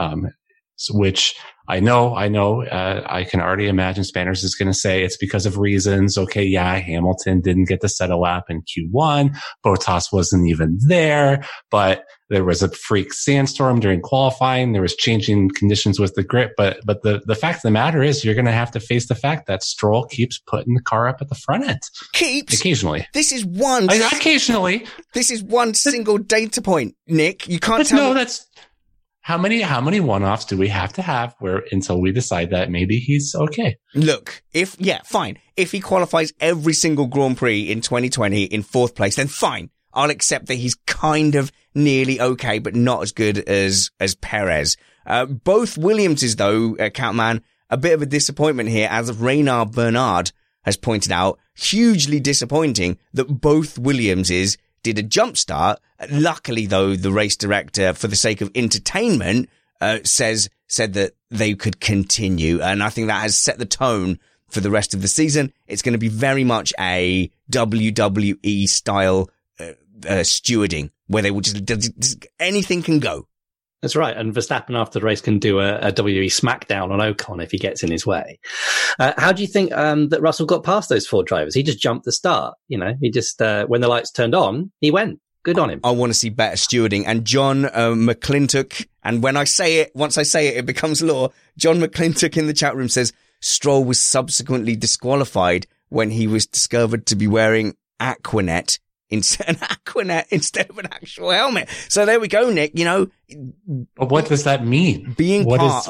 which I know. I can already imagine Spanners is going to say it's because of reasons. Okay, yeah, Hamilton didn't get to set a lap in Q1. Bottas wasn't even there, but there was a freak sandstorm during qualifying. There was changing conditions with the grip. But the fact of the matter is you're going to have to face the fact that Stroll keeps putting the car up at the front end. Occasionally. This is one. Occasionally. This is one single data point, Nick. You can't tell me. That's how many one-offs do we have to have until we decide that maybe he's okay? Look, fine. If he qualifies every single Grand Prix in 2020 in fourth place, then fine. I'll accept that he's kind of nearly okay, but not as good as Perez. Both Williamses, though, Catman, a bit of a disappointment here, as Reynard Bernard has pointed out. Hugely disappointing that both Williamses did a jump start. Luckily, though, the race director, for the sake of entertainment, said that they could continue. And I think that has set the tone for the rest of the season. It's going to be very much a WWE style stewarding, where they will just anything can go. That's right. And Verstappen after the race can do a WWE smackdown on Ocon if he gets in his way. How do you think that Russell got past those four drivers? He just jumped the start. He just, when the lights turned on, he went. Good on him. I want to see better stewarding. And John McClintock, and once I say it, it becomes law. John McClintock in the chat room says Stroll was subsequently disqualified when he was discovered to be wearing Aquanet instead of an actual helmet. So there we go, Nick. What does that mean? Being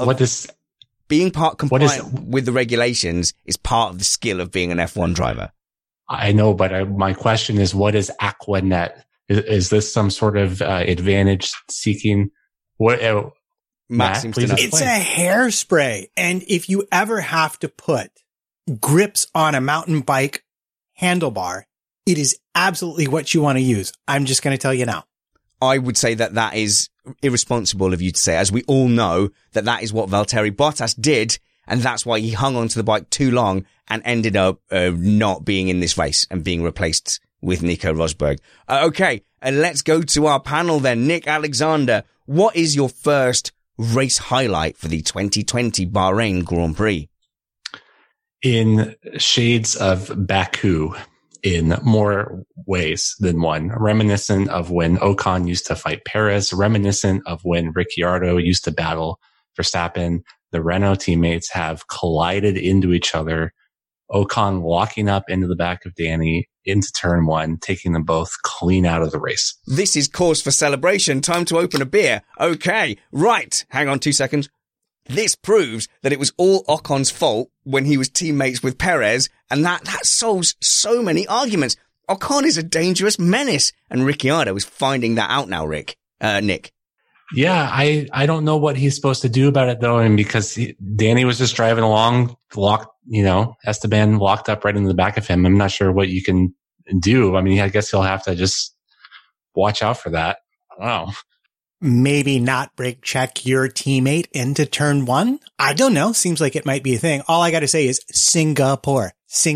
part compliant with the regulations is part of the skill of being an F1 driver. I know, but my question is, what is Aquanet? Is this some sort of advantage seeking? What? Matt seems to know. It's a hairspray, and if you ever have to put grips on a mountain bike handlebar, it is absolutely what you want to use. I'm just going to tell you now. I would say that is irresponsible of you to say, as we all know that is what Valtteri Bottas did, and that's why he hung onto the bike too long and ended up not being in this race and being replaced with Nico Rosberg. Okay, and let's go to our panel then. Nick Alexander, what is your first race highlight for the 2020 Bahrain Grand Prix? In shades of Baku, in more ways than one, reminiscent of when Ocon used to fight Perez, reminiscent of when Ricciardo used to battle Verstappen. The Renault teammates have collided into each other. Ocon walking up into the back of Danny into turn one, taking them both clean out of the race. This is cause for celebration. Time to open a beer. Okay, right. Hang on 2 seconds. This proves that it was all Ocon's fault when he was teammates with Perez, and that solves so many arguments. Ocon is a dangerous menace, and Ricciardo is finding that out now, Nick. Yeah, I don't know what he's supposed to do about it though, and because Danny was just driving along, Esteban locked up right in the back of him. I'm not sure what you can do. I mean, I guess he'll have to just watch out for that. I don't know. Maybe not brake check your teammate into turn one? I don't know. Seems like it might be a thing. All I got to say is Singapore.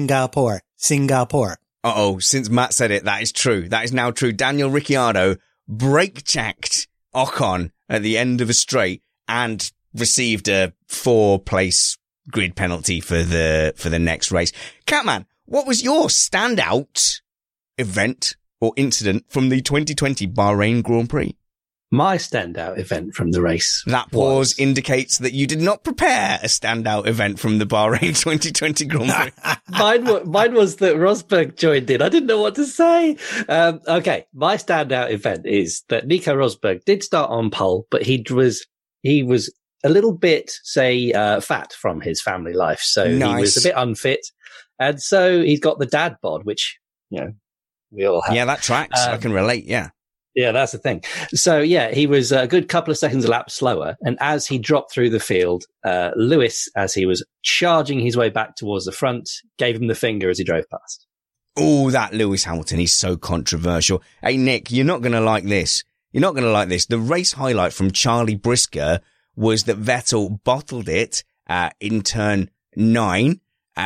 Uh-oh, since Matt said it, that is true. That is now true. Daniel Ricciardo brake checked Ocon at the end of a straight and received a 4-place grid penalty for the next race. Catman, what was your standout event or incident from the 2020 Bahrain Grand Prix? My standout event from the race. That pause indicates that you did not prepare a standout event from the Bahrain 2020 Grand Prix. Mine was that Rosberg joined in. I didn't know what to say. Okay. My standout event is that Nico Rosberg did start on pole, but he was a little bit, fat from his family life. So Nice. He was a bit unfit. And so he's got the dad bod, which, we all have. Yeah, that tracks. I can relate. Yeah. Yeah, that's the thing. So, yeah, he was a good couple of seconds a lap slower. And as he dropped through the field, Lewis, as he was charging his way back towards the front, gave him the finger as he drove past. Oh, that Lewis Hamilton. He's so controversial. Hey, Nick, you're not going to like this. You're not going to like this. The race highlight from Charlie Brisker was that Vettel bottled it in turn 9.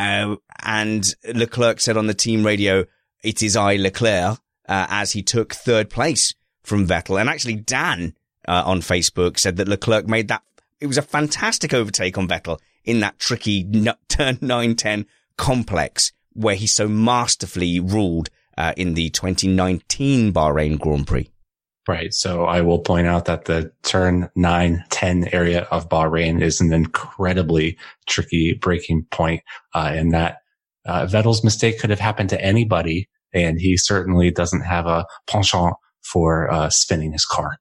And Leclerc said on the team radio, "It is I, Leclerc," as he took third place from Vettel. And actually, Dan on Facebook said that Leclerc made that. It was a fantastic overtake on Vettel in that tricky turn 9-10 complex where he so masterfully ruled in the 2019 Bahrain Grand Prix. Right. So I will point out that the turn 9-10 area of Bahrain is an incredibly tricky braking point, and that Vettel's mistake could have happened to anybody, and he certainly doesn't have a penchant for spinning his car.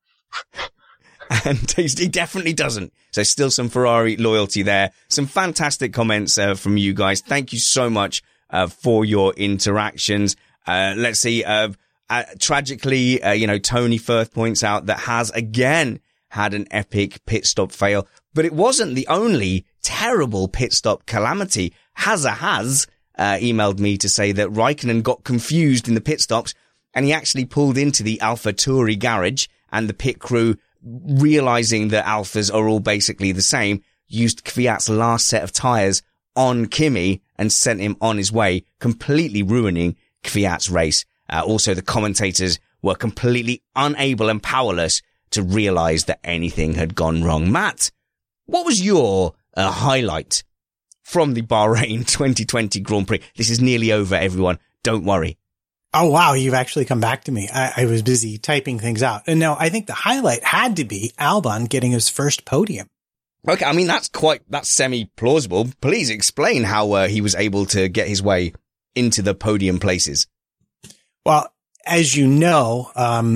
And he definitely doesn't. So still some Ferrari loyalty there. Some fantastic comments from you guys. Thank you so much for your interactions. Let's see. Tragically, Tony Firth points out that Haas again had an epic pit stop fail, but it wasn't the only terrible pit stop calamity. Haas emailed me to say that Raikkonen got confused in the pit stops and he actually pulled into the AlphaTauri garage, and the pit crew, realizing that Alphas are all basically the same, used Kvyat's last set of tires on Kimi and sent him on his way, completely ruining Kvyat's race. Also, the commentators were completely unable and powerless to realize that anything had gone wrong. Matt, what was your highlight from the Bahrain 2020 Grand Prix? This is nearly over, everyone. Don't worry. Oh, wow. You've actually come back to me. I was busy typing things out. And no, I think the highlight had to be Albon getting his first podium. Okay. I mean, that's semi-plausible. Please explain how he was able to get his way into the podium places. Well, as you know,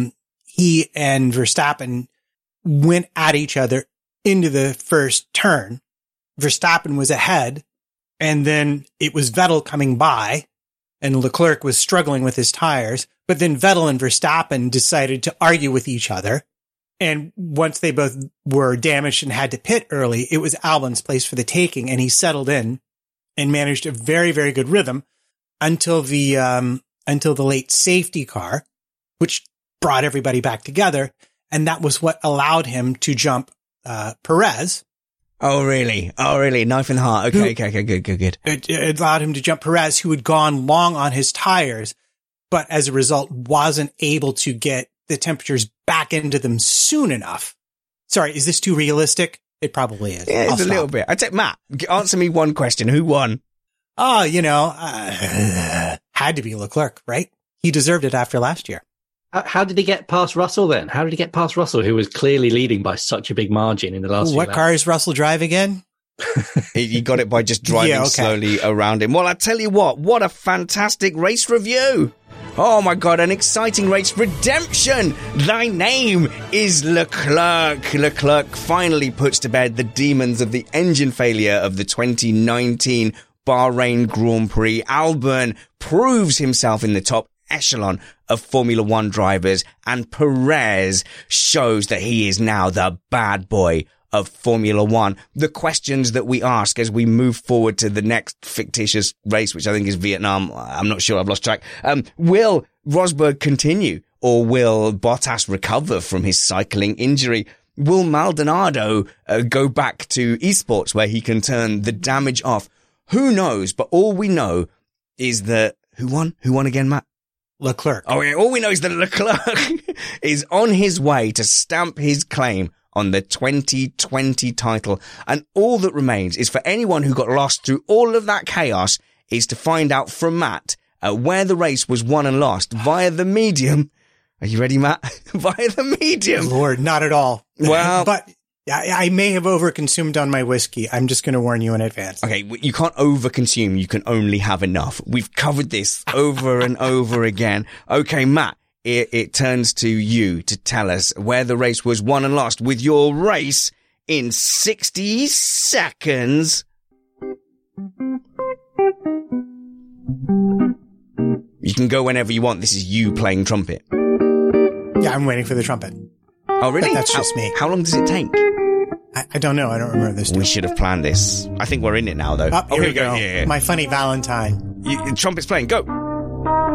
he and Verstappen went at each other into the first turn. Verstappen was ahead, and then it was Vettel coming by, and Leclerc was struggling with his tires. But then Vettel and Verstappen decided to argue with each other. And once they both were damaged and had to pit early, it was Albon's place for the taking, and he settled in and managed a very, very good rhythm until the late safety car, which brought everybody back together. And that was what allowed him to jump Perez. Oh, really? Knife in the heart. Okay, good. It allowed him to jump Perez, who had gone long on his tires, but as a result wasn't able to get the temperatures back into them soon enough. Sorry, is this too realistic? It probably is. Yeah, it's a little bit. Matt, answer me one question. Who won? Oh, had to be Leclerc, right? He deserved it after last year. How did he get past Russell then? How did he get past Russell, who was clearly leading by such a big margin in the last few laps? What car is Russell drive again? He got it by just driving slowly around him. Well, I tell you what a fantastic race review. Oh my God, an exciting race redemption. Thy name is Leclerc. Leclerc finally puts to bed the demons of the engine failure of the 2019 Bahrain Grand Prix. Albon proves himself in the top echelon of Formula One drivers, and Perez shows that he is now the bad boy of Formula One. The questions that we ask as we move forward to the next fictitious race, which I think is Vietnam, I'm not sure, I've lost track. Will Rosberg continue, or will Bottas recover from his cycling injury? Will Maldonado go back to esports where he can turn the damage off? Who knows? But all we know is that who won? Who won again, Matt? Leclerc. Oh yeah, all we know is that Leclerc is on his way to stamp his claim on the 2020 title. And all that remains is for anyone who got lost through all of that chaos is to find out from Matt where the race was won and lost via the medium. Are you ready, Matt? Via the medium. Lord, not at all. Well, but I may have overconsumed on my whiskey. I'm just going to warn you in advance. Okay, you can't overconsume. You can only have enough. We've covered this over and over again. Okay, Matt, it turns to you to tell us where the race was won and lost with your race in 60 seconds. You can go whenever you want. This is you playing trumpet. Yeah, I'm waiting for the trumpet. Oh, really? But that's just me. How long does it take? I don't know. I don't remember this. We should have planned this. I think we're in it now, though. Here we go. Yeah. My funny Valentine. Trumpet's playing. Go.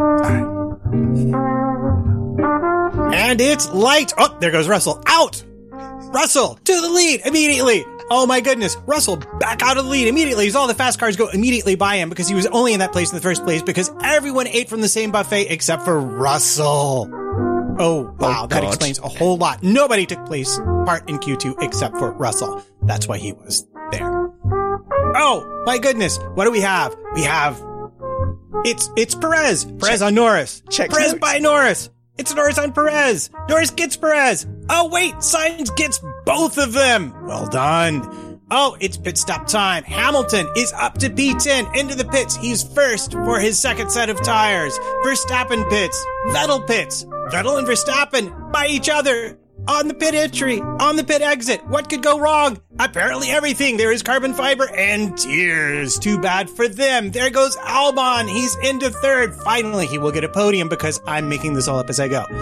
And it's light. Oh, there goes Russell. Out! Russell to the lead immediately. Oh my goodness. Russell back out of the lead immediately as all the fast cars go immediately by him because he was only in that place in the first place because everyone ate from the same buffet except for Russell. Oh, wow. That explains a whole lot. Nobody took part in Q2 except for Russell. That's why he was there. Oh, my goodness. What do we have? We have... It's Perez. Perez on Norris. Perez notes. By Norris. It's Norris on Perez. Norris gets Perez. Oh, wait. Sainz gets both of them. Well done. Oh, it's pit stop time. Hamilton is up to P10 into the pits. He's first for his second set of tires. Verstappen pits. Vettel pits. Vettel and Verstappen by each other on the pit entry, on the pit exit. What could go wrong? Apparently everything. There is carbon fiber and tears. Too bad for them. There goes Albon. He's into third. Finally, he will get a podium because I'm making this all up as I go.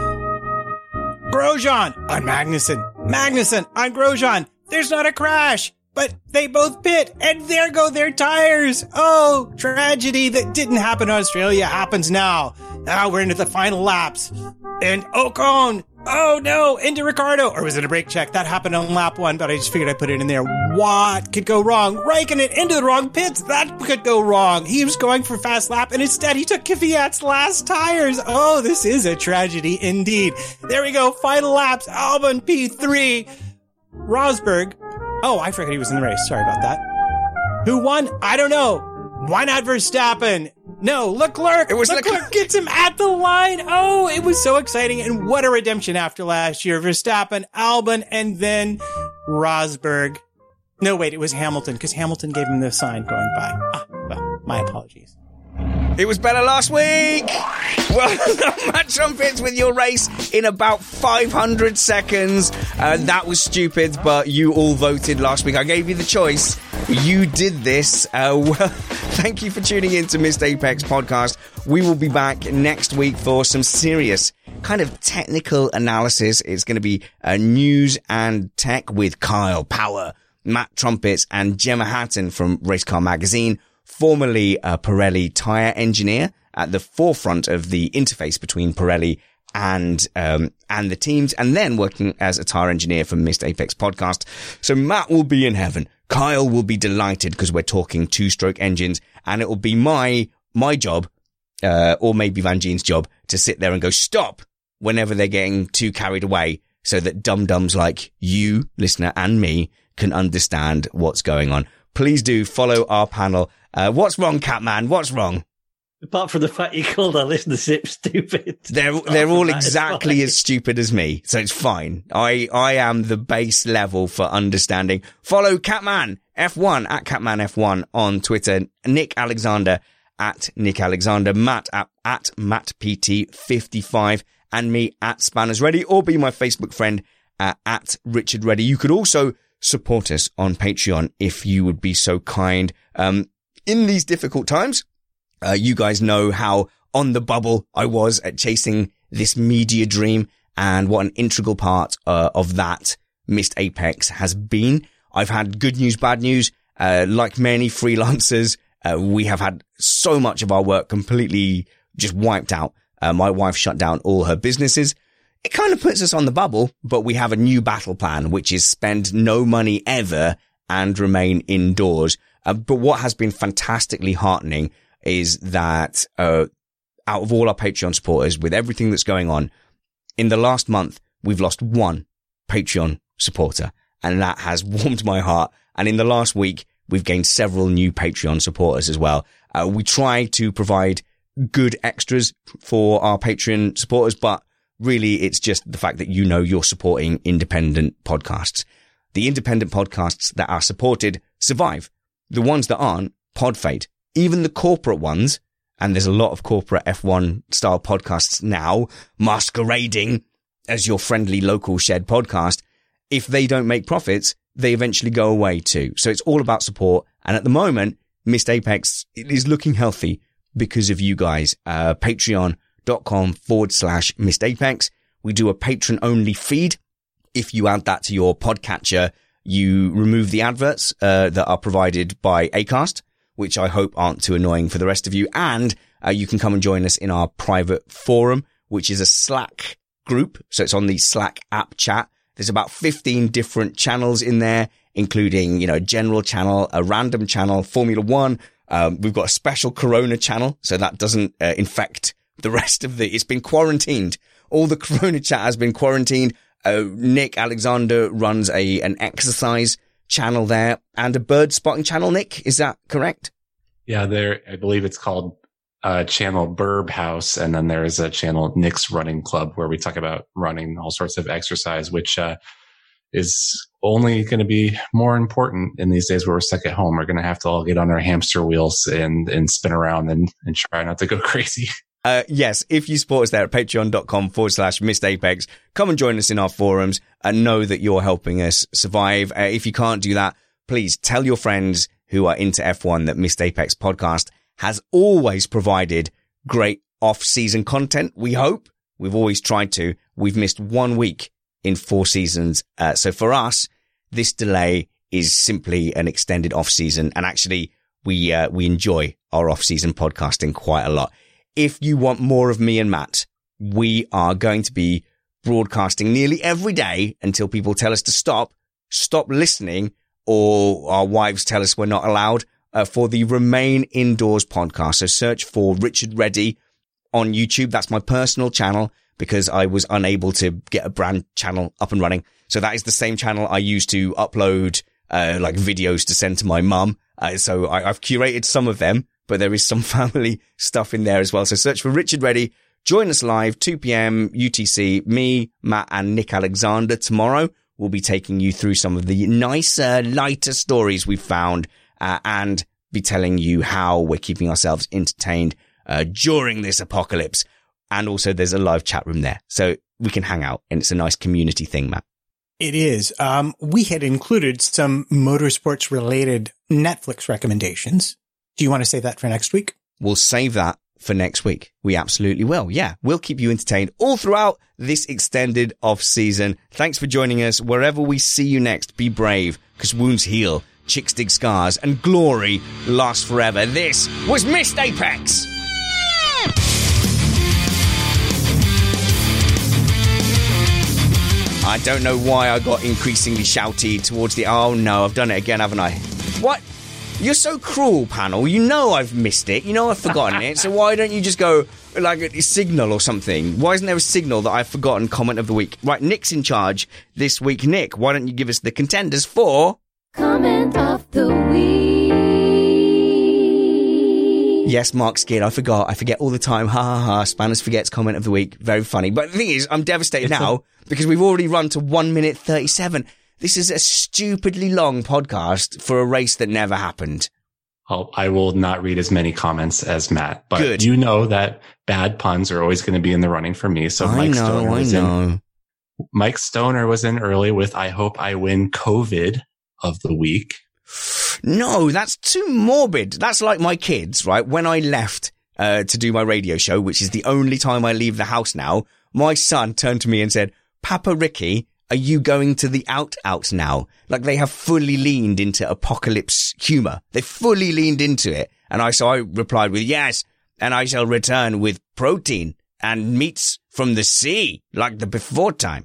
Grosjean on Magnussen. Magnussen on Grosjean. There's not a crash, but they both pit, and there go their tires. Oh, tragedy that didn't happen in Australia happens now. Now we're into the final laps. And Ocon, oh no, into Ricardo. Or was it a brake check? That happened on lap 1, but I just figured I'd put it in there. What could go wrong? Raikkonen into the wrong pits. That could go wrong. He was going for fast lap, and instead he took Kvyat's last tires. Oh, this is a tragedy indeed. There we go, final laps. Albon P3. Rosberg. Oh, I forgot he was in the race. Sorry about that. Who won? I don't know. Why not Verstappen? No, Leclerc. It was Leclerc gets him at the line. Oh, it was so exciting. And what a redemption after last year. Verstappen, Albon, and then Rosberg. No, wait, it was Hamilton because Hamilton gave him the sign going by. Well, my apologies. It was better last week. Well, Matt Trumpets with your race in about 500 seconds. That was stupid, but you all voted last week. I gave you the choice. You did this. Well, thank you for tuning in to Missed Apex podcast. We will be back next week for some serious kind of technical analysis. It's going to be news and tech with Kyle Power, Matt Trumpets, and Gemma Hatton from Race Car Magazine, formerly a Pirelli tyre engineer at the forefront of the interface between Pirelli and the teams, and then working as a tyre engineer for Missed Apex podcast. So Matt will be in heaven. Kyle will be delighted because we're talking 2-stroke engines, and it will be my job, or maybe Van Geen's job, to sit there and go, stop, whenever they're getting too carried away, so that dum-dums like you, listener, and me can understand what's going on. Please do follow our panel. What's wrong, Catman? What's wrong? Apart from the fact you called our listenership stupid. They're all exactly as stupid as me, so it's fine. I am the base level for understanding. Follow Catman F1 at Catman F1 on Twitter. Nick Alexander at Nick Alexander. Matt at Matt PT55, and me at Spanners Ready, or be my Facebook friend at Richard Reddy. You could also support us on Patreon if you would be so kind. In these difficult times, you guys know how on the bubble I was at chasing this media dream, and what an integral part of that Missed Apex has been. I've had good news, bad news. Like many freelancers, we have had so much of our work completely just wiped out. My wife shut down all her businesses. It kind of puts us on the bubble, but we have a new battle plan, which is spend no money ever and remain indoors. But what has been fantastically heartening is that out of all our Patreon supporters, with everything that's going on, in the last month, we've lost one Patreon supporter, and that has warmed my heart. And in the last week, we've gained several new Patreon supporters as well. We try to provide good extras for our Patreon supporters, but really it's just the fact that you're supporting independent podcasts. The independent podcasts that are supported survive. The ones that aren't, pod fade. Even the corporate ones, and there's a lot of corporate F1 style podcasts now masquerading as your friendly local shed podcast. If they don't make profits, they eventually go away too. So it's all about support. And at the moment, Missed Apex is looking healthy because of you guys. Patreon.com/Missed Apex. We do a patron only feed. If you add that to your podcatcher, you remove the adverts that are provided by Acast, which I hope aren't too annoying for the rest of you. And you can come and join us in our private forum which is a Slack group. So it's on the Slack app chat. There's about 15 different channels in there, including, you know, a general channel, a random channel, Formula One. We've got a special Corona channel, so that doesn't infect the rest of it's been quarantined. All the Corona chat has been quarantined. Nick Alexander runs an exercise channel there and a bird spotting channel. Nick, is that correct? Yeah, I believe it's called channel Burb House, and then there is a channel Nick's Running Club where we talk about running, all sorts of exercise, which is only going to be more important in these days where we're stuck at home. We're going to have to all get on our hamster wheels and spin around and try not to go crazy. Yes, if you support us there at patreon.com/missedapex, come and join us in our forums and know that you're helping us survive. If you can't do that, please tell your friends who are into F1 that Missed Apex podcast has always provided great off-season content. We hope. We've always tried to. We've missed 1 week in 4 seasons. So for us, this delay is simply an extended off-season. And actually, we enjoy our off-season podcasting quite a lot. If you want more of me and Matt, we are going to be broadcasting nearly every day until people tell us to stop listening, or our wives tell us we're not allowed, for the Remain Indoors podcast. So search for Richard Reddy on YouTube. That's my personal channel because I was unable to get a brand channel up and running. So that is the same channel I use to upload, like videos to send to my mum. So I've curated some of them, but there is some family stuff in there as well. So search for Richard Reddy. Join us live, 2 p.m. UTC. Me, Matt, and Nick Alexander tomorrow will be taking you through some of the nicer, lighter stories we've found, and be telling you how we're keeping ourselves entertained during this apocalypse. And also there's a live chat room there, so we can hang out, and it's a nice community thing, Matt. It is. We had included some motorsports-related Netflix recommendations. Do you want to save that for next week? We'll save that for next week. We absolutely will. Yeah, we'll keep you entertained all throughout this extended off season. Thanks for joining us. Wherever we see you next, be brave, because wounds heal, chicks dig scars, and glory lasts forever. This was Missed Apex. I don't know why I got increasingly shouty towards the... Oh no, I've done it again, haven't I? What? You're so cruel, panel. You know I've missed it. You know I've forgotten it. So why don't you just go, like, a signal or something? Why isn't there a signal that I've forgotten comment of the week? Right, Nick's in charge this week. Nick, why don't you give us the contenders for... Comment of the week. Yes, Mark Skid, I forgot. I forget all the time. Ha ha ha. Spanners forgets comment of the week. Very funny. But the thing is, I'm devastated now because we've already run to 1 minute 37. This is a stupidly long podcast for a race that never happened. I will not read as many comments as Matt, but Good. You know that bad puns are always going to be in the running for me. So Mike Stoner was in early with, I hope I win COVID of the week. No, that's too morbid. That's like my kids, right? When I left to do my radio show, which is the only time I leave the house now, my son turned to me and said, Papa Ricky, are you going to the out now? Like they have fully leaned into apocalypse humor. They fully leaned into it. And I replied with yes, and I shall return with protein and meats from the sea like the before time.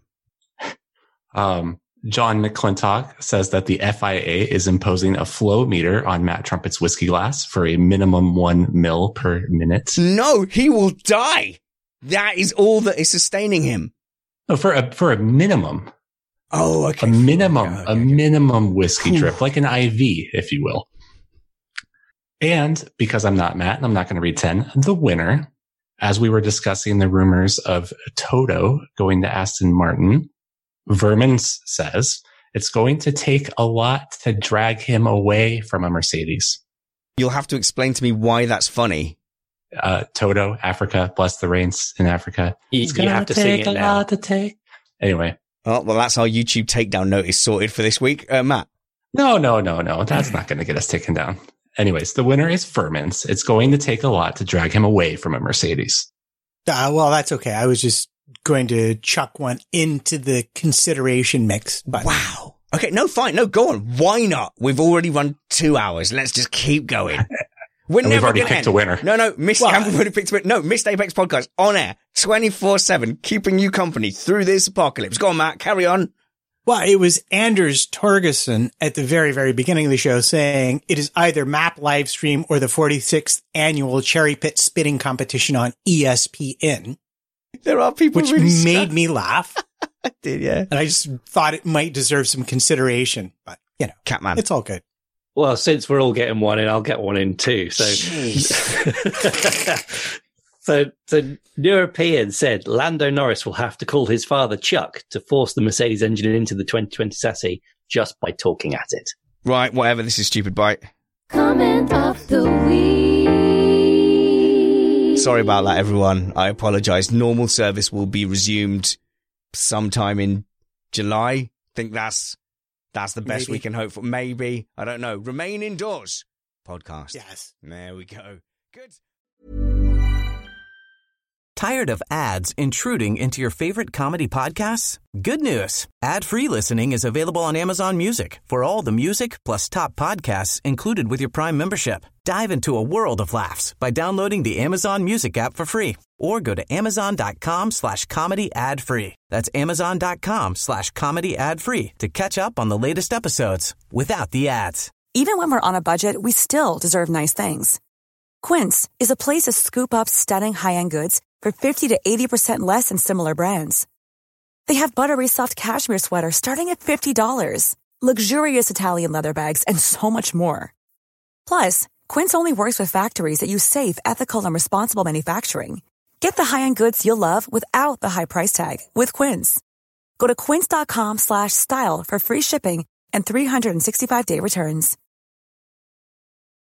John McClintock says that the FIA is imposing a flow meter on Matt Trumpet's whiskey glass for a minimum 1 mil per minute. No, he will die. That is all that is sustaining him. No, for a minimum. Oh, okay. A minimum whiskey drip, like an IV, if you will. And because I'm not Matt and I'm not going to read 10, the winner, as we were discussing the rumors of Toto going to Aston Martin, Vermin says it's going to take a lot to drag him away from a Mercedes. You'll have to explain to me why that's funny. Toto, Africa, bless the rains in Africa. You have to sing it now. Anyway. Oh, well, that's our YouTube takedown notice sorted for this week. Matt. No. That's not going to get us taken down. Anyways, the winner is Furman's. It's going to take a lot to drag him away from a Mercedes. Well, that's okay. I was just going to chuck one into the consideration mix. But wow. Okay, no, fine. No, go on. Why not? We've already run 2 hours. Let's just keep going. We're and never we've already gonna picked end. a winner. No, Missed Apex podcast on air 24/7, keeping you company through this apocalypse. Go on, Matt, carry on. Well, it was Anders Torgerson at the very, very beginning of the show saying it is either Map Livestream or the 46th annual Cherry Pit spitting competition on ESPN. There are people which really made me laugh. I did, yeah. And I just thought it might deserve some consideration, but you know, Catman, it's all good. Well, since we're all getting one in, I'll get one in too. So, so European said Lando Norris will have to call his father Chuck to force the Mercedes engine into the 2020 chassis just by talking at it. Right, whatever. This is Stupid Bite. Comment of the week. Sorry about that, everyone. I apologize. Normal service will be resumed sometime in July. I think that's the best we can hope for. Maybe. I don't know. Remain indoors. Podcast. Yes. There we go. Good. Tired of ads intruding into your favorite comedy podcasts? Good news. Ad-free listening is available on Amazon Music for all the music plus top podcasts included with your Prime membership. Dive into a world of laughs by downloading the Amazon Music app for free or go to amazon.com/comedy ad-free. That's amazon.com/comedy ad-free to catch up on the latest episodes without the ads. Even when we're on a budget, we still deserve nice things. Quince is a place to scoop up stunning high-end goods for 50 to 80% less than similar brands. They have buttery soft cashmere sweaters starting at $50, luxurious Italian leather bags, and so much more. Plus, Quince only works with factories that use safe, ethical, and responsible manufacturing. Get the high-end goods you'll love without the high price tag with Quince. Go to quince.com/style for free shipping and 365-day returns.